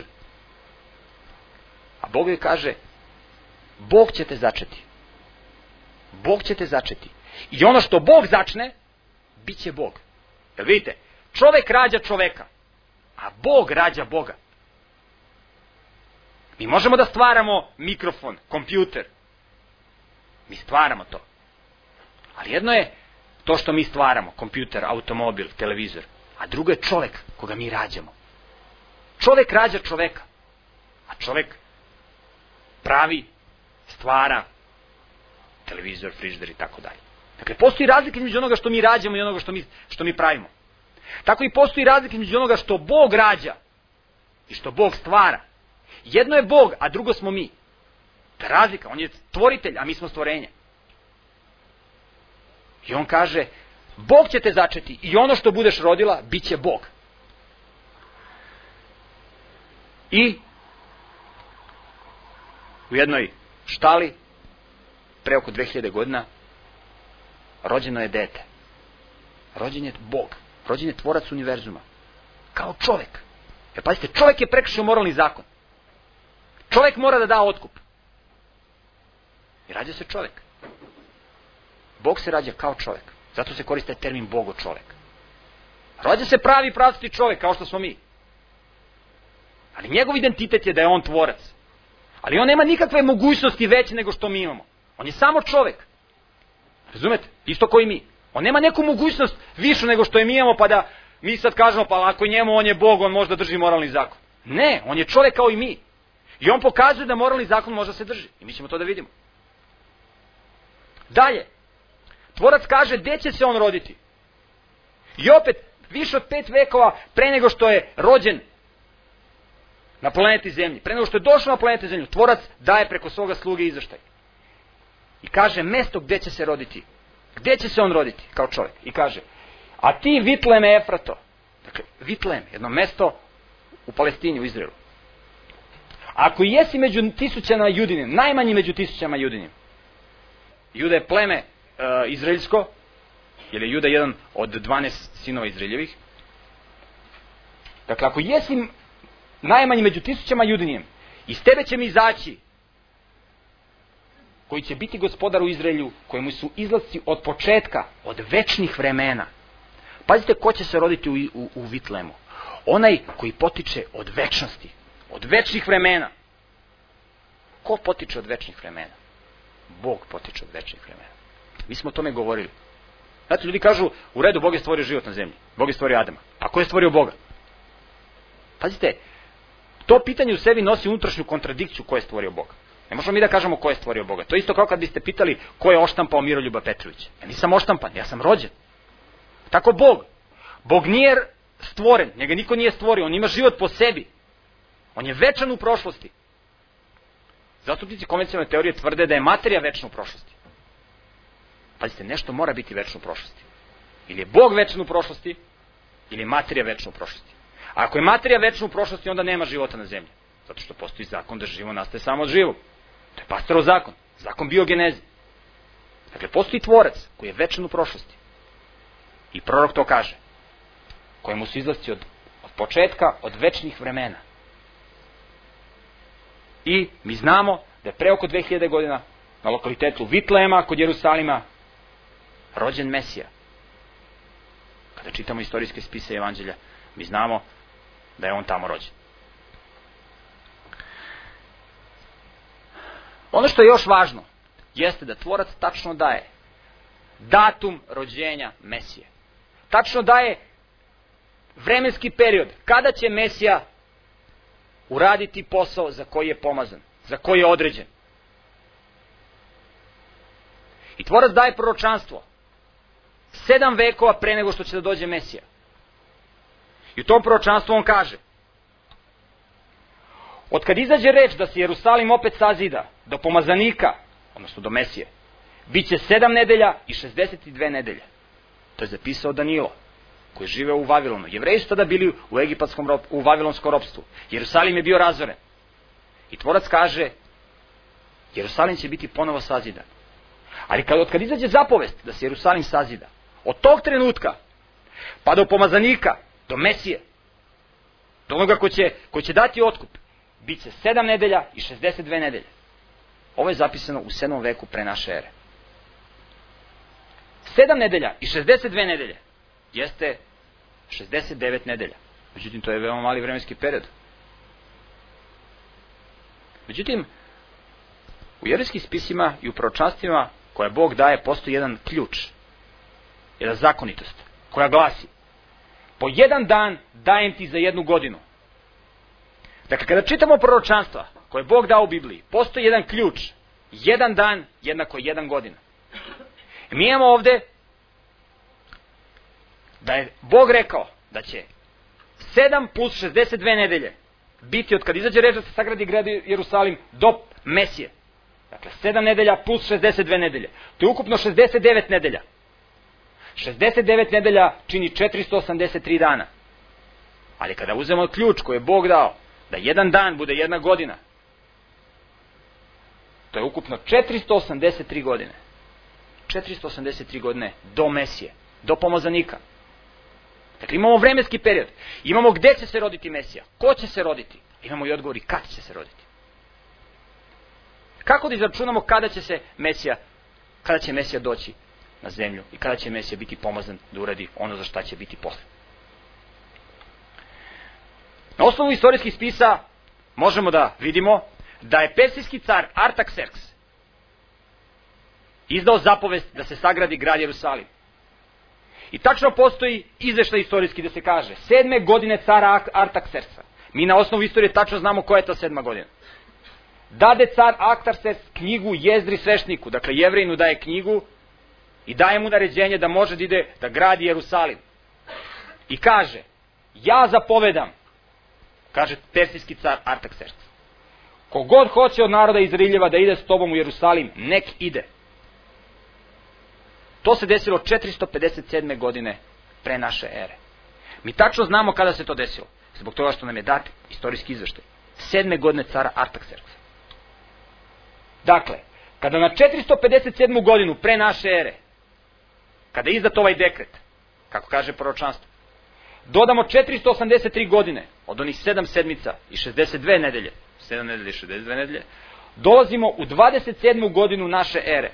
A Bog joj kaže, Bog će te začeti. Bog će te začeti. I ono što Bog začne, bit će Bog. Jel vidite? Čovek rađa čoveka, a Bog rađa Boga. Mi možemo da stvaramo mikrofon, kompjuter. Mi stvaramo to. Ali jedno je to što mi stvaramo, kompjuter, automobil, televizor. A drugo je čovek koga mi rađamo. Čovek rađa čoveka. A čovek pravi, stvara televizor, frižider i tako dalje. Dakle, postoji razlika između onoga što mi rađamo i onoga što mi, što mi pravimo. Tako i postoji razlika između onoga što Bog rađa i što Bog stvara. Jedno je Bog, a drugo smo mi. To je razlika. On je stvoritelj, a mi smo stvorenje. I on kaže, Bog će te začeti i ono što budeš rodila, bit će Bog. I u jednoj štali, pre oko dve hiljade godina, rođeno je dete. Rođen je Bog. Rođen je Tvorac univerzuma. Kao čovek. Jer pazite, čovek je prekršio moralni zakon. Čovek mora da da otkup. I rađa se čovek. Bog se rađa kao čovek. Zato se koriste termin Bogo čovek. Rađa se pravi pravcati čovek, kao što smo mi. Ali njegov identitet je da je on Tvorac. Ali on nema nikakve mogućnosti veće nego što mi imamo. On je samo čovek. Razumete? Isto koji mi. On nema neku mogućnost višu nego što je mi imamo, pa da mi sad kažemo, pa ako njemu on je Bog, on možda drži moralni zakon. Ne, on je čovek kao i mi. I on pokazuje da moralni zakon može se drži. I mi ćemo to da vidimo. Dalje. Tvorac kaže, gde će se on roditi? I opet, više od pet vekova pre nego što je rođen na planeti Zemlji, pre nego što je došao na planeti Zemlju, Tvorac daje preko svoga sluge izveštaj. I kaže, mesto gde će se roditi. Gde će se on roditi kao čovjek? I kaže, a ti Vitleme Efrato, dakle, Vitlem, jedno mesto u Palestini, u Izraelu. Ako jesi među tisućama Judinim, najmanji među tisućama Judinim, Juda je pleme uh, izraeljsko, jer je Juda jedan od dvanaest sinova Izraeljevih. Dakle, ako jesi najmanji među tisućama Judinim, iz tebe će mi izaći koji će biti gospodar u Izraelju, kojemu su izlasci od početka, od večnih vremena. Pazite ko će se roditi u, u, u Vitlemu. Onaj koji potiče od večnosti, od večnih vremena. Ko potiče od večnih vremena? Bog potiče od večnih vremena. Mi smo o tome govorili. Znate, ljudi kažu, u redu, Bog je stvorio život na zemlji. Bog je stvorio Adama. A ko je stvorio Boga? Pazite, to pitanje u sebi nosi unutrašnju kontradikciju ko je stvorio Boga. Ne možemo mi da kažemo ko je stvorio Boga. To je isto kao kad biste pitali ko je oštampao Miroljuba Petrovića. Ja nisam oštampan, ja sam rođen. Tako Bog. Bog nije stvoren, njega niko nije stvorio, on ima život po sebi. On je večan u prošlosti. Zastupnici konvencionalne teorije tvrde da je materija večna u prošlosti. Pazite, nešto mora biti večno u prošlosti. Ili je Bog večan u prošlosti, ili je materija večna u prošlosti. A ako je materija večna u prošlosti, onda nema života na zemlji. Zato što postoji zakon da živo nastaje samo od živog. To je Pastorov zakon, zakon biogeneze. Dakle, postoji tvorac koji je večan u prošlosti. I prorok to kaže. Kojemu su izlasci od, od početka, od večnih vremena. I mi znamo da je pre oko dve hiljade godina na lokalitetu Vitlema kod Jerusalima rođen Mesija. Kada čitamo istorijske spise i evanđelja, mi znamo da je on tamo rođen. Ono što je još važno jeste da tvorac tačno daje datum rođenja Mesije. Tačno daje vremenski period kada će Mesija uraditi posao za koji je pomazan, za koji je određen. I tvorac daje proročanstvo sedam vekova pre nego što će da dođe Mesija. I u tom proročanstvu on kaže: od kad izađe reč da se Jerusalim opet sazida do pomazanika, odnosno do Mesije, bit će sedam nedelja i šezdeset dve nedelje. To je zapisao Danilo, koji žive u Vavilonu. Jevreji su tada bili u egipatskom rob, u vavilonskom ropstvu. Jerusalim je bio razoren. I tvorac kaže: Jerusalim će biti ponovo sazidan. Ali kad, od kad izađe zapovest da se Jerusalim sazida, od tog trenutka pa do pomazanika, do Mesije, do onoga ko će, ko će dati otkup, bit će sedam nedelja i šezdeset dve nedelje. Ovo je zapisano u sedmom veku pre naše ere. Sedam nedelja i šezdeset dve nedelje jeste šezdeset devet nedelja. Međutim, to je veoma mali vremenski period. Međutim, u jevrejskim spisima i u proročanstvima koje Bog daje postoji jedan ključ, jedna zakonitost koja glasi: po jedan dan dajem ti za jednu godinu. Dakle, kada čitamo proročanstva koje je Bog dao u Bibliji, postoji jedan ključ. Jedan dan jednako jedan godina. Mi imamo ovde da je Bog rekao da će sedam plus šezdeset dve nedelje biti od kad izađe reč da se sagradi grad Jerusalim do Mesije. Dakle, sedam nedelja plus šezdeset dve nedelje. To je ukupno šezdeset devet nedelja. šezdeset devet nedelja čini četiristo osamdeset tri dana. Ali kada uzmemo ključ koji je Bog dao, da jedan dan bude jedna godina, to je ukupno četiristo osamdeset tri godine. četiristo osamdeset tri godine do Mesije, do pomazanika. Dakle, imamo vremenski period. Imamo gde će se roditi Mesija, ko će se roditi. Imamo i odgovori kad će se roditi. Kako da izračunamo kada će se Mesija, kada će Mesija doći na zemlju i kada će Mesija biti pomazan da uradi ono za šta će biti posle. Na osnovu istorijskih spisa možemo da vidimo da je persijski car Artaxerxes izdao zapovest da se sagradi grad Jerusalim. I tačno postoji izveštaj istorijski da se kaže sedme godine cara Artaxerxa. Mi na osnovu istorije tačno znamo koja je to sedma godina. Dade car Artaxerxes knjigu Jezdri svešniku, dakle Jevrejinu daje knjigu i daje mu naređenje da može da ide da gradi Jerusalim. I kaže: ja zapovedam, kaže persijski car Artaxerxes, kogod hoće od naroda Izraeljeva da ide s tobom u Jerusalim, nek ide. To se desilo četiristo pedeset sedme godine pre naše ere. Mi tačno znamo kada se to desilo, zbog toga što nam je dat istorijski izveštaj. Sedme godine cara Artaxerxa. Dakle, kada na četiristo pedeset sedmu godinu pre naše ere, kada je izdat ovaj dekret, kako kaže proročanstvo, dodamo četiristo osamdeset tri godine od onih sedam sedmica i šezdeset dve nedelje, sedam nedelje i šezdeset dve nedelje, dolazimo u dvadeset sedmu godinu naše ere.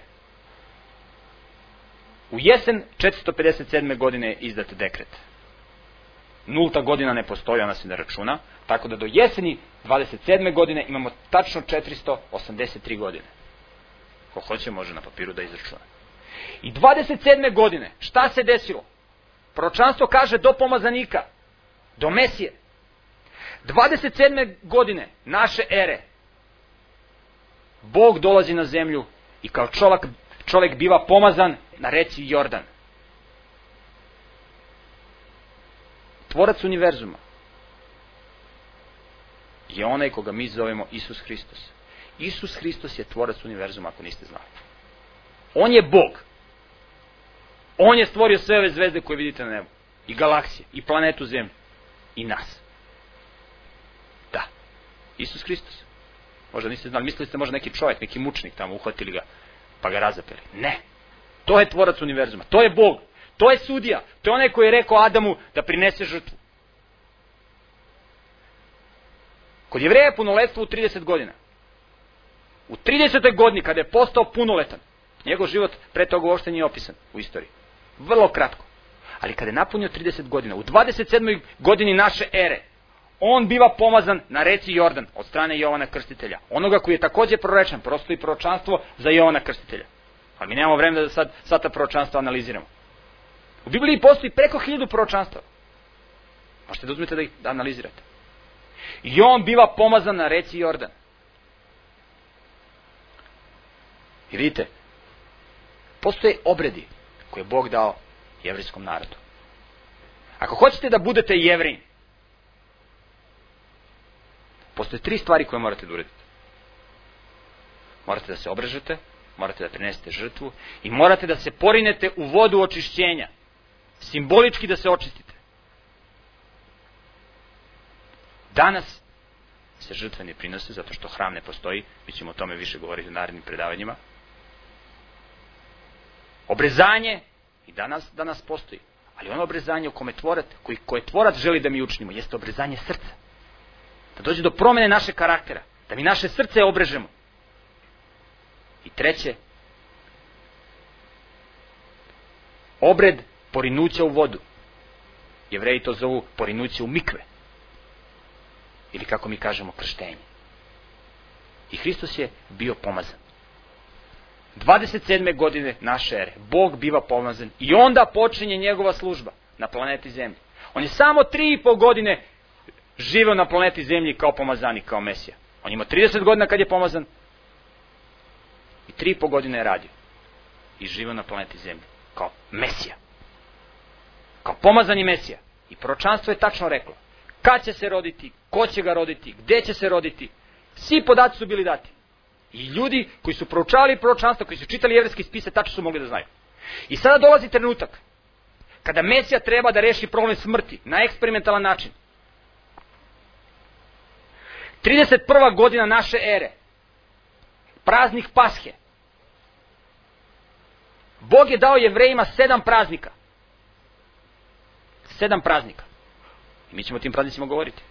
U jesen četiristo pedeset sedme godine je izdat dekret. Nulta godina ne postoji, ona se ne računa, tako da do jeseni dvadeset sedme godine imamo tačno četiristo osamdeset tri godine. Ko hoće može na papiru da izračuna. I dvadeset sedme godine, šta se desilo? Proročanstvo kaže do pomazanika, do Mesije. dvadeset sedme godine naše ere Bog dolazi na zemlju i kao čovjek, čovjek biva pomazan na reci Jordan. Tvorac univerzuma je onaj koga mi zovemo Isus Hristos. Isus Hristos je tvorac univerzuma, ako niste znali. On je Bog. On je stvorio sve ove zvezde koje vidite na nebu. I galaksije, i planetu Zemlju, i nas. Da. Isus Hristos. Možda niste znali, mislili ste možda neki čovjek, neki mučnik tamo, uhvatili ga, pa ga razapeli. Ne. To je tvorac univerzuma. To je Bog. To je sudija. To je onaj koji je rekao Adamu da prinese žrtvu. Kod Jevreja je punoletstvo u trideset godina. U tridesetoj godini, kada je postao punoletan, njegov život pre toga uopšte nije opisan u istoriji. Vrlo kratko. Ali kada je napunio trideset godina, u dvadeset sedmoj godini naše ere, on biva pomazan na reci Jordan od strane Jovana Krstitelja. Onoga koji je također prorečan, prosto i proročanstvo za Jovana Krstitelja. Ali mi nemamo vremena da sad, sad ta proročanstva analiziramo. U Bibliji postoji preko hiljadu proročanstva. Možete da uzmete da ih da analizirate. I on biva pomazan na reci Jordan. I vidite, postoje obredi koje je Bog dao jevrijskom narodu. Ako hoćete da budete Jevrijin, postoje tri stvari koje morate da uradite. Morate da se obrežete, morate da prinesete žrtvu i morate da se porinete u vodu očišćenja. Simbolički da se očistite. Danas se žrtve ne prinose zato što hram ne postoji. Mi ćemo o tome više govoriti u narednim predavanjima. Obrezanje i danas, danas postoji. Ali ono obrezanje o kome tvorac, koji, koje tvorac želi da mi učinimo, jeste obrezanje srca. Da dođe do promjene našeg karaktera. Da mi naše srce obrežemo. I treće, obred porinuća u vodu. Jevreji to zovu porinuće u mikve. Ili kako mi kažemo, krštenje. I Hristos je bio pomazan. dvadeset sedme godine naše ere, Bog biva pomazan i onda počinje njegova služba na planeti Zemlji. On je samo tri i po godine živeo na planeti Zemlji kao pomazanik, kao Mesija. On ima trideset godina kad je pomazan i tri i po godine je radio. I živeo na planeti Zemlji kao Mesija. Kao pomazani Mesija. I proročanstvo je tačno reklo kad će se roditi, ko će ga roditi, gde će se roditi. Svi podaci su bili dati. I ljudi koji su proučavali proročanstvo, koji su čitali jevrejske spise, tačno su mogli da znaju. I sada dolazi trenutak kada Mesija treba da reši problem smrti na eksperimentalan način. trideset prva godina naše ere, praznik Pashe. Bog je dao Jevrejima sedam praznika. Sedam praznika. I mi ćemo o tim praznicima govoriti.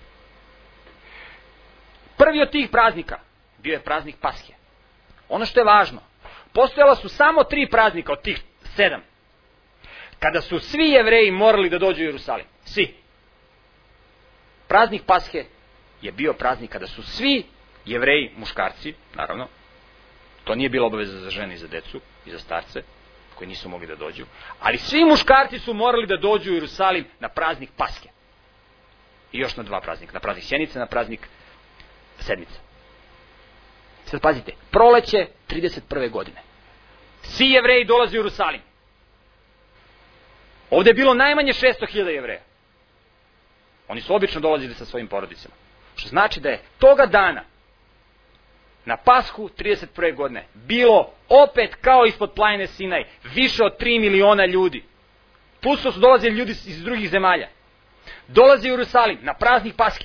Prvi od tih praznika bio je praznik Pashe. Ono što je važno, postojala su samo tri praznika od tih sedam. Kada su svi Jevreji morali da dođu u Jerusalim. Svi. Praznik Pashe je bio praznik kada su svi Jevreji, muškarci, naravno, to nije bilo obaveza za žene i za decu i za starce, koji nisu mogli da dođu, ali svi muškarci su morali da dođu u Jerusalim na praznik Pashe. I još na dva praznika, na praznik Sjenice, na praznik Sedmice. Sad pazite, proleće trideset prve godine. Svi Jevreji dolaze u Jerusalim. Ovdje je bilo najmanje šesto hiljada Jevreja. Oni su obično dolazili sa svojim porodicama. Što znači da je toga dana, na Pashu trideset prve godine, bilo opet kao ispod planine Sinaj, više od tri miliona ljudi. Plus su dolazili ljudi iz drugih zemalja. Dolazi u Jerusalim na praznik Pashe.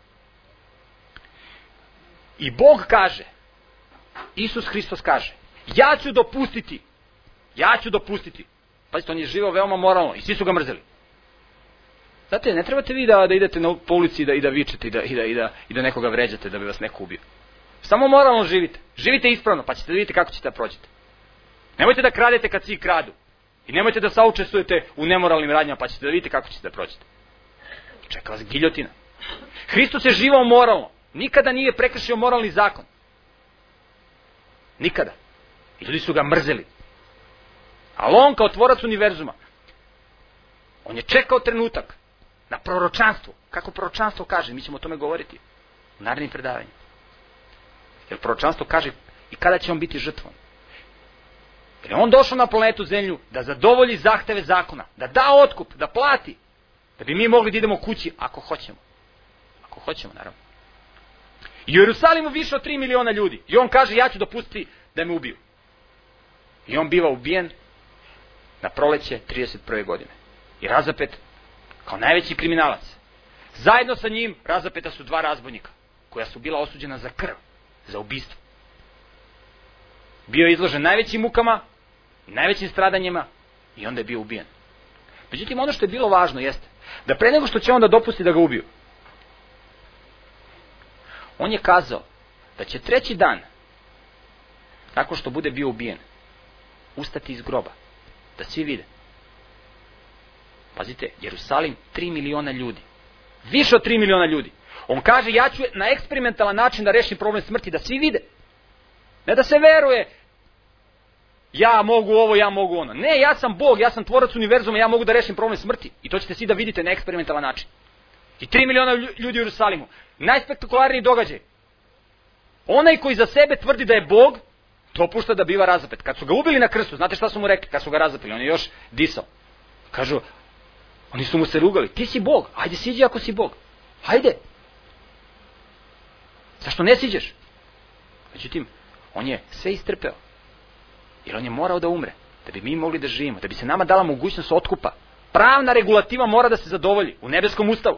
I Bog kaže, Isus Hristos kaže, ja ću dopustiti, ja ću dopustiti. Pazite, on je živio veoma moralno i svi su ga mrzeli. Znate, ne trebate vi da, da idete na, po ulici i da, i da vičete i da, i, da, i, da, i da nekoga vređate da bi vas neko ubio. Samo moralno živite. Živite ispravno, pa ćete da vidite kako ćete da prođete. Nemojte da kradete kad svi kradu. I nemojte da saučestvujete u nemoralnim radnjama, pa ćete da vidite kako ćete da prođete. Čeka vas giljotina. Hristos je živao moralno. Nikada nije prekršio moralni zakon. Nikada. I ljudi su ga mrzeli. Ali on kao tvorac univerzuma, on je čekao trenutak na proročanstvo. Kako proročanstvo kaže, mi ćemo o tome govoriti u narednim predavanjima. Jer proročanstvo kaže i kada će on biti žrtvom. Jer je on došao na planetu Zemlju da zadovolji zahteve zakona, da da otkup, da plati, da bi mi mogli da idemo kući ako hoćemo. Ako hoćemo, naravno. I u Jerusalimu više od tri miliona ljudi. I on kaže, ja ću dopustiti da me ubiju. I on biva ubijen na proleće trideset prve godine. I razapet kao najveći kriminalac. Zajedno sa njim razapeta su dva razbojnika, koja su bila osuđena za krv, za ubistvo. Bio je izložen najvećim mukama, najvećim stradanjima i onda je bio ubijen. Međutim, ono što je bilo važno jeste da pre nego što će onda dopustiti da ga ubiju, on je kazao da će treći dan, nakon što bude bio ubijen, ustati iz groba, da svi vide. Pazite, Jerusalim, tri miliona ljudi. Više od tri miliona ljudi. On kaže, ja ću na eksperimentalan način da rešim problem smrti, da svi vide. Ne da se veruje, ja mogu ovo, ja mogu ono. Ne, ja sam Bog, ja sam tvorac univerzuma, ja mogu da rešim problem smrti. I to ćete svi da vidite na eksperimentalan način. I tri miliona ljudi u Jerusalimu. Najspektakularniji događaj. Onaj koji za sebe tvrdi da je Bog, dopušta da biva razapet. Kad su ga ubili na krstu, znate šta su mu rekli? Kad su ga razapeli, on je još disao. Kažu, oni su mu se rugali, ti si Bog, ajde siđi ako si Bog. Hajde. Zašto ne siđeš? Međutim, on je sve istrpeo. Jer on je morao da umre, da bi mi mogli da živimo, da bi se nama dala mogućnost otkupa. Pravna regulativa mora da se zadovolji u nebeskom ustavu.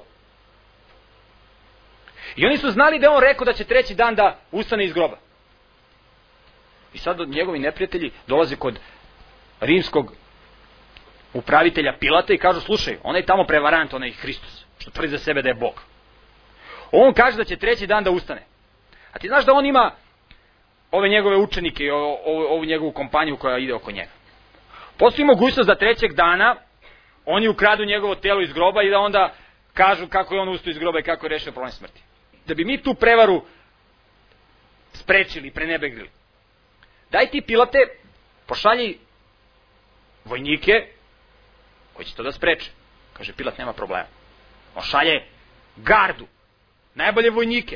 I oni su znali da je on rekao da će treći dan da ustane iz groba. I sad njegovi neprijatelji dolaze kod rimskog upravitelja Pilata i kažu, slušaj, onaj tamo prevarant, onaj Hristos, što tvrdi za sebe da je Bog. On kaže da će treći dan da ustane. A ti znaš da on ima ove njegove učenike i ovu njegovu kompaniju koja ide oko njega. Postoji mogućnost da trećeg dana oni ukradu njegovo telo iz groba i da onda kažu kako je on ustao iz groba i kako je rešio problem smrti. Da bi mi tu prevaru sprečili, prenebegrili. Daj ti, Pilate, pošalji vojnike koji će to da spreče. Kaže, Pilat, nema problema. On šalje gardu, najbolje vojnike.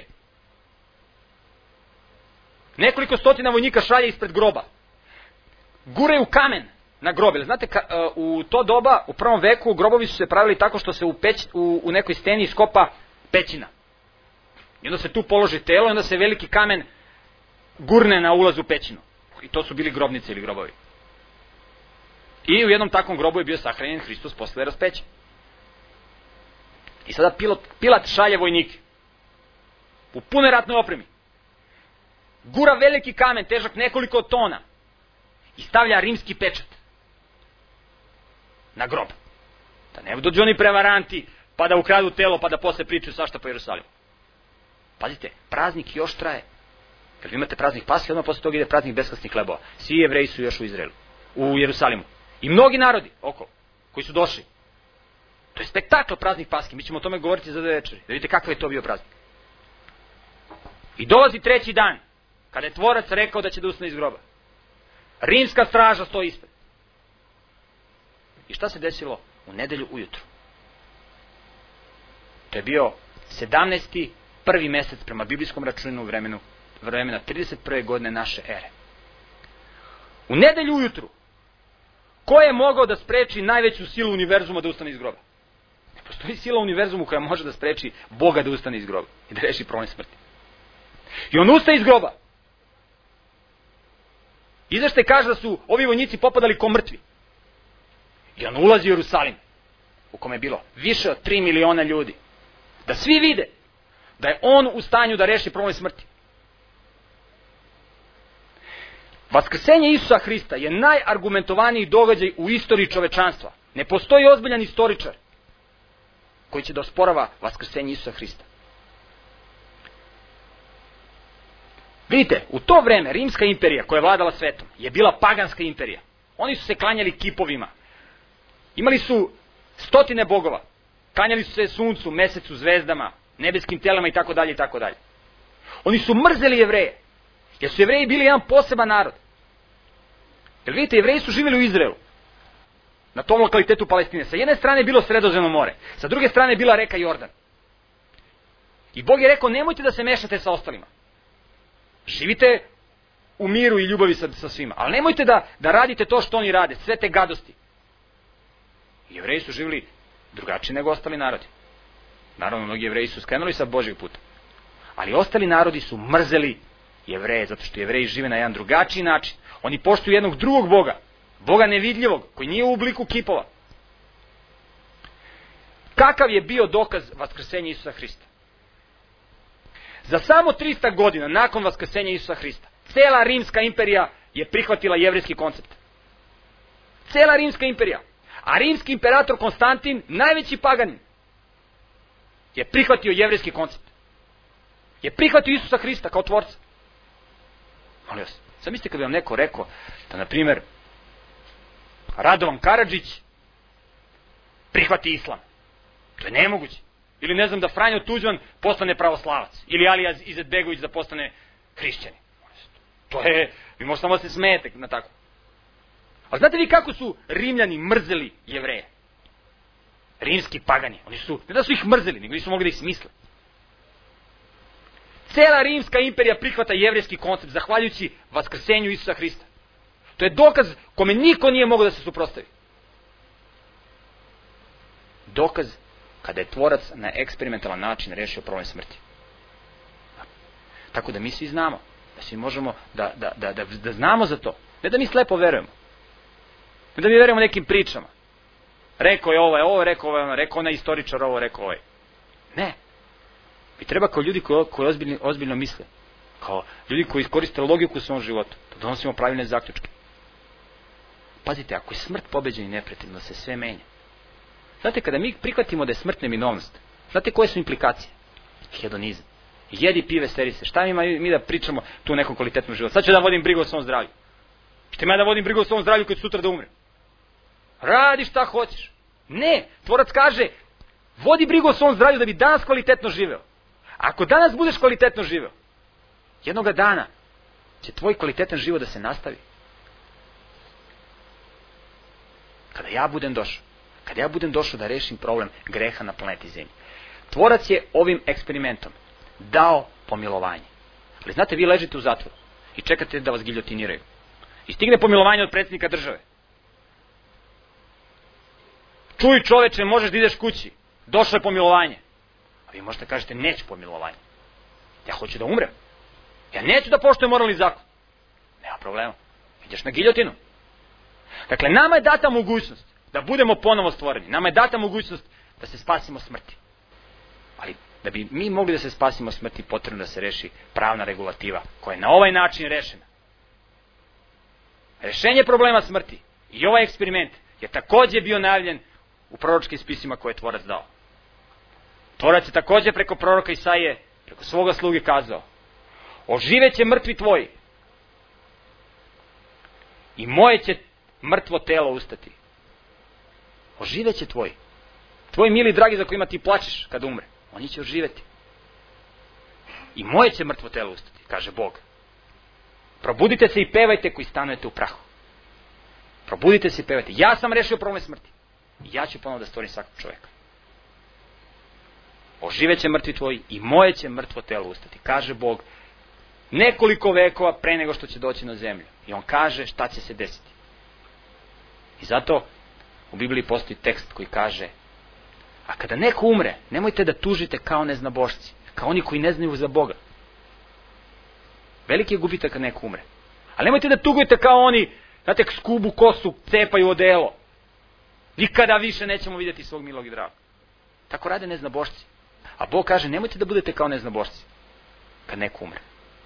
Nekoliko stotina vojnika šalje ispred groba. Guraju kamen na grobe. Znate, ka, u to doba, u prvom veku, grobovi su se pravili tako što se u, peć, u, u nekoj steni iskopa pećina. I onda se tu položi telo i onda se veliki kamen gurne na ulaz u pećinu. I to su bili grobnice ili grobovi. I u jednom takvom grobu je bio sahranjen Hristos posle raspeća. I sada Pilat, Pilat šalje vojnike u punoj ratnoj opremi. Gura veliki kamen, težak nekoliko tona i stavlja rimski pečat na grob. Da ne dođu oni prevaranti pa da ukradu telo pa da posle pričaju svašta po Jerusalimu. Pazite, praznik još traje. Kad vi imate praznik Paske, odmah posle toga ide praznik beskrsnih hlebova. Svi Jevreji su još u Izraelu, u Jerusalimu. I mnogi narodi oko koji su došli. To je spektakl praznik Paske. Mi ćemo o tome govoriti za dve večeri. Da vidite kakav je to bio praznik. I dolazi treći dan, kada je tvorac rekao da će da ustane iz groba. Rimska straža stoji ispred. I šta se desilo u nedelju ujutru? To je bio sedamnaesti prvi mesec prema biblijskom računu u vremenu, vremena trideset prve godine naše ere. U nedelju ujutru, ko je mogao da spreči najveću silu univerzuma da ustane iz groba? Ne postoji sila u univerzumu koja može da spreči Boga da ustane iz groba i da reši problem smrti. I on ustaje iz groba. Izašte kaže da su ovi vojnici popadali ko mrtvi. I on ulazi u Jerusalim, u kome je bilo više od tri miliona ljudi. Da svi vide da je on u stanju da reši problem smrti. Vaskrsenje Isusa Hrista je najargumentovaniji događaj u istoriji čovečanstva. Ne postoji ozbiljan istoričar koji će da osporava vaskrsenje Isusa Hrista. Vidite, u to vreme Rimska imperija koja je vladala svetom je bila paganska imperija. Oni su se klanjali kipovima. Imali su stotine bogova. Klanjali su se suncu, mesecu, zvezdama, nebeskim telama i tako dalje i tako dalje. Oni su mrzeli Jevreje. Jer su Jevreji bili jedan poseban narod. Jer vidite, Jevreji su živjeli u Izraelu. Na tom lokalitetu Palestine. Sa jedne strane je bilo Sredozemno more. Sa druge strane je bila reka Jordan. I Bog je rekao, nemojte da se mešate sa ostalima. Živite u miru i ljubavi sa, sa svima. Ali nemojte da, da radite to što oni rade, sve te gadosti. Jevreji su živjeli drugačije nego ostali narodi. Naravno, mnogi Jevreji su skrenuli sa Božjeg puta. Ali ostali narodi su mrzeli Jevreje, zato što Jevreji žive na jedan drugačiji način. Oni poštuju jednog drugog Boga, Boga nevidljivog, koji nije u obliku kipova. Kakav je bio dokaz vaskrsenja Isusa Hrista? Za samo trista godina nakon vaskrsenja Isusa Hrista, cela Rimska imperija je prihvatila jevrejski koncept. Cela Rimska imperija. A rimski imperator Konstantin, najveći paganin, je prihvatio jevrejski koncept. Je prihvatio Isusa Hrista kao tvorca. Molim vas, sad mislite kad bi vam neko rekao da, na primjer, Radovan Karadžić prihvati islam. To je nemoguće. Ili ne znam da Franjo Tuđman postane pravoslavac. Ili Alija Izetbegović da postane hrišćanin. To je, vi možete samo da se smijete na tako. A znate vi kako su Rimljani mrzeli Jevreje? Rimski pagani. Oni su, ne da su ih mrzeli, nego nisu mogli da ih smisle. Cela Rimska imperija prihvata jevrejski koncept zahvaljujući vaskrsenju Isusa Hrista. To je dokaz kome niko nije mogao da se suprotstavi. Dokaz kada je tvorac na eksperimentalan način rešio problem smrti. Tako da mi svi znamo, da svi možemo da, da, da, da, da znamo za to. Ne da mi slepo verujemo. Ne da mi verujemo nekim pričama. Rekao je ovo, je ovo, rekao ovo, rekao onaj istoričar ovo, rekao ovaj. Ne. Mi treba kao ljudi koji, koji ozbiljno, ozbiljno misle, kao ljudi koji iskoriste logiku u svom životu, da donosimo pravilne zaključke. Pazite, ako je smrt pobeđena i neprijateljna, se sve menja. Znate, kada mi prihvatimo da je smrt neminovnost, znate koje su implikacije? Hedonizam. Jedi, pive, seri se. Šta mi, mi da pričamo tu u nekom kvalitetnom životu? Sad ću da vodim brigu o svom zdravlju. Šta ima da vodim brigu o svom zdravlju koji će sutra da umre? Radi šta hoćeš. Ne, tvorac kaže, vodi brigu o svom zdravlju da bi danas kvalitetno živeo. Ako danas budeš kvalitetno živeo, jednoga dana će tvoj kvalitetan život da se nastavi. Kada ja budem došao, kada ja budem došao da rešim problem greha na planeti Zemlji, tvorac je ovim eksperimentom dao pomilovanje. Ali znate, vi ležite u zatvoru i čekate da vas giljotiniraju. I stigne pomilovanje od predsjednika države. Čuj čoveče, možeš da ideš kući. Došlo je pomilovanje. A vi možete kažete, neću pomilovanje. Ja hoću da umrem. Ja neću da poštujem moralni zakon. Nema problema. Ideš na giljotinu. Dakle, nama je data mogućnost da budemo ponovo stvoreni. Nama je data mogućnost da se spasimo smrti. Ali da bi mi mogli da se spasimo smrti, potrebno da se reši pravna regulativa koja je na ovaj način rešena. Rešenje problema smrti i ovaj eksperiment je takođe bio najavljen u proročkim spisima koje je tvorac dao. Tvorac je takođe preko proroka Isaije, preko svoga sluge kazao: oživeće mrtvi tvoji i moje će mrtvo telo ustati. Oživeće tvoji. Tvoji mili dragi za kojima ti plačeš kada umre, oni će oživeti. I moje će mrtvo telo ustati, kaže Bog. Probudite se i pevajte koji stanujete u prahu. Probudite se i pevajte. Ja sam rešio problem smrti. I ja ću ponovo da stvorim svakog čovjeka. Oživeće mrtvi tvoji i moje će mrtvo telo ustati, kaže Bog, nekoliko vekova pre nego što će doći na zemlju. I on kaže šta će se desiti. I zato u Bibliji postoji tekst koji kaže: a kada neko umre, nemojte da tužite kao neznabošci, kao oni koji ne znaju za Boga. Veliki je gubitak kad neko umre. Ali nemojte da tugujete kao oni, znate, skubu kosu, cepaju odelo. Nikada više nećemo vidjeti svog milog i dragog. Tako rade neznabošci. A Bog kaže, nemojte da budete kao neznabošci kad neko umre.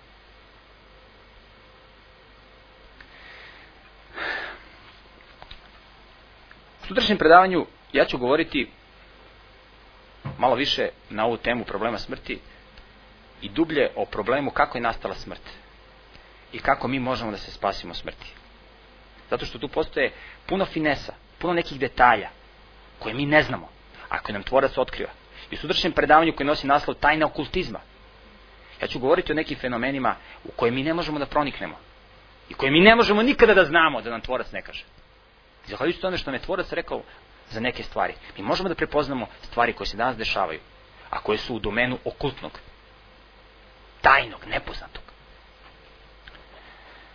U sutrašnjem predavanju ja ću govoriti malo više na ovu temu problema smrti i dublje o problemu kako je nastala smrt i kako mi možemo da se spasimo smrti. Zato što tu postoje puno finesa, puno nekih detalja koje mi ne znamo, a koje nam tvorac otkriva. I u sutrašnjem predavanju koji nosi naslov tajna okultizma, ja ću govoriti o nekim fenomenima u koje mi ne možemo da proniknemo i koje mi ne možemo nikada da znamo da nam tvorac ne kaže. Zahvaljujući tome što nam je tvorac rekao za neke stvari, mi možemo da prepoznamo stvari koje se danas dešavaju, a koje su u domenu okultnog, tajnog, nepoznatog.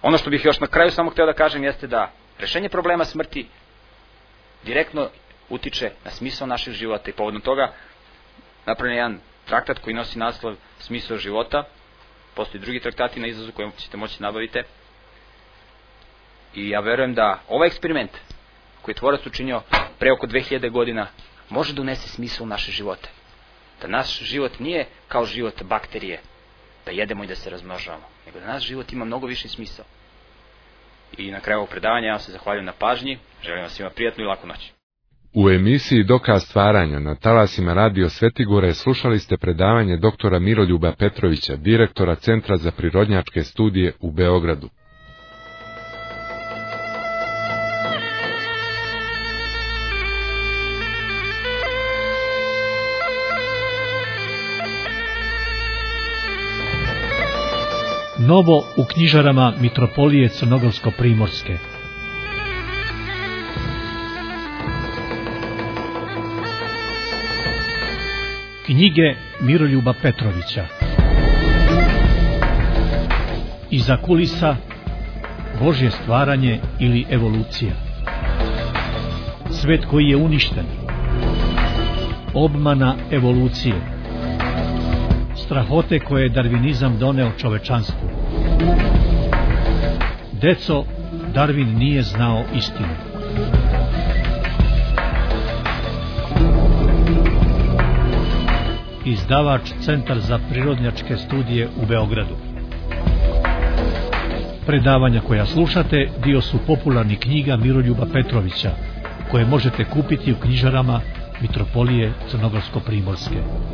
Ono što bih još na kraju samo hteo da kažem jeste da rešenje problema smrti direktno utiče na smisao našeg života i povodom toga napravljen jedan traktat koji nosi naslov Smisao života. Postoji drugi traktati na izlazu koje ćete moći nabaviti. I ja verujem da ovaj eksperiment koji je tvorac učinio pre oko dve hiljade godina može da unese smisao u naše živote. Da naš život nije kao život bakterije, da jedemo i da se razmnožavamo, nego da naš život ima mnogo više smisao. I na kraju ovog predavanja ja vam se zahvaljujem na pažnji, želim vam svima prijatnu i laku noć. U emisiji Dokaz stvaranja na talasima Radio Svetigore slušali ste predavanje doktora Miroljuba Petrovića, direktora Centra za prirodnjačke studije u Beogradu. Novo u knjižarama Mitropolije Crnogorsko-primorske. Knjige Miroljuba Petrovića. Iza kulisa, Božje stvaranje ili evolucija. Svet koji je uništen. Obmana evolucije. Strahote koje je darvinizam doneo čovečanstvu. Deco, Darwin nije znao istinu. Izdavač Centar za prirodnjačke studije u Beogradu. Predavanja koja slušate dio su popularnih knjiga Miroljuba Petrovića, koje možete kupiti u knjižarama Mitropolije Crnogorsko-primorske.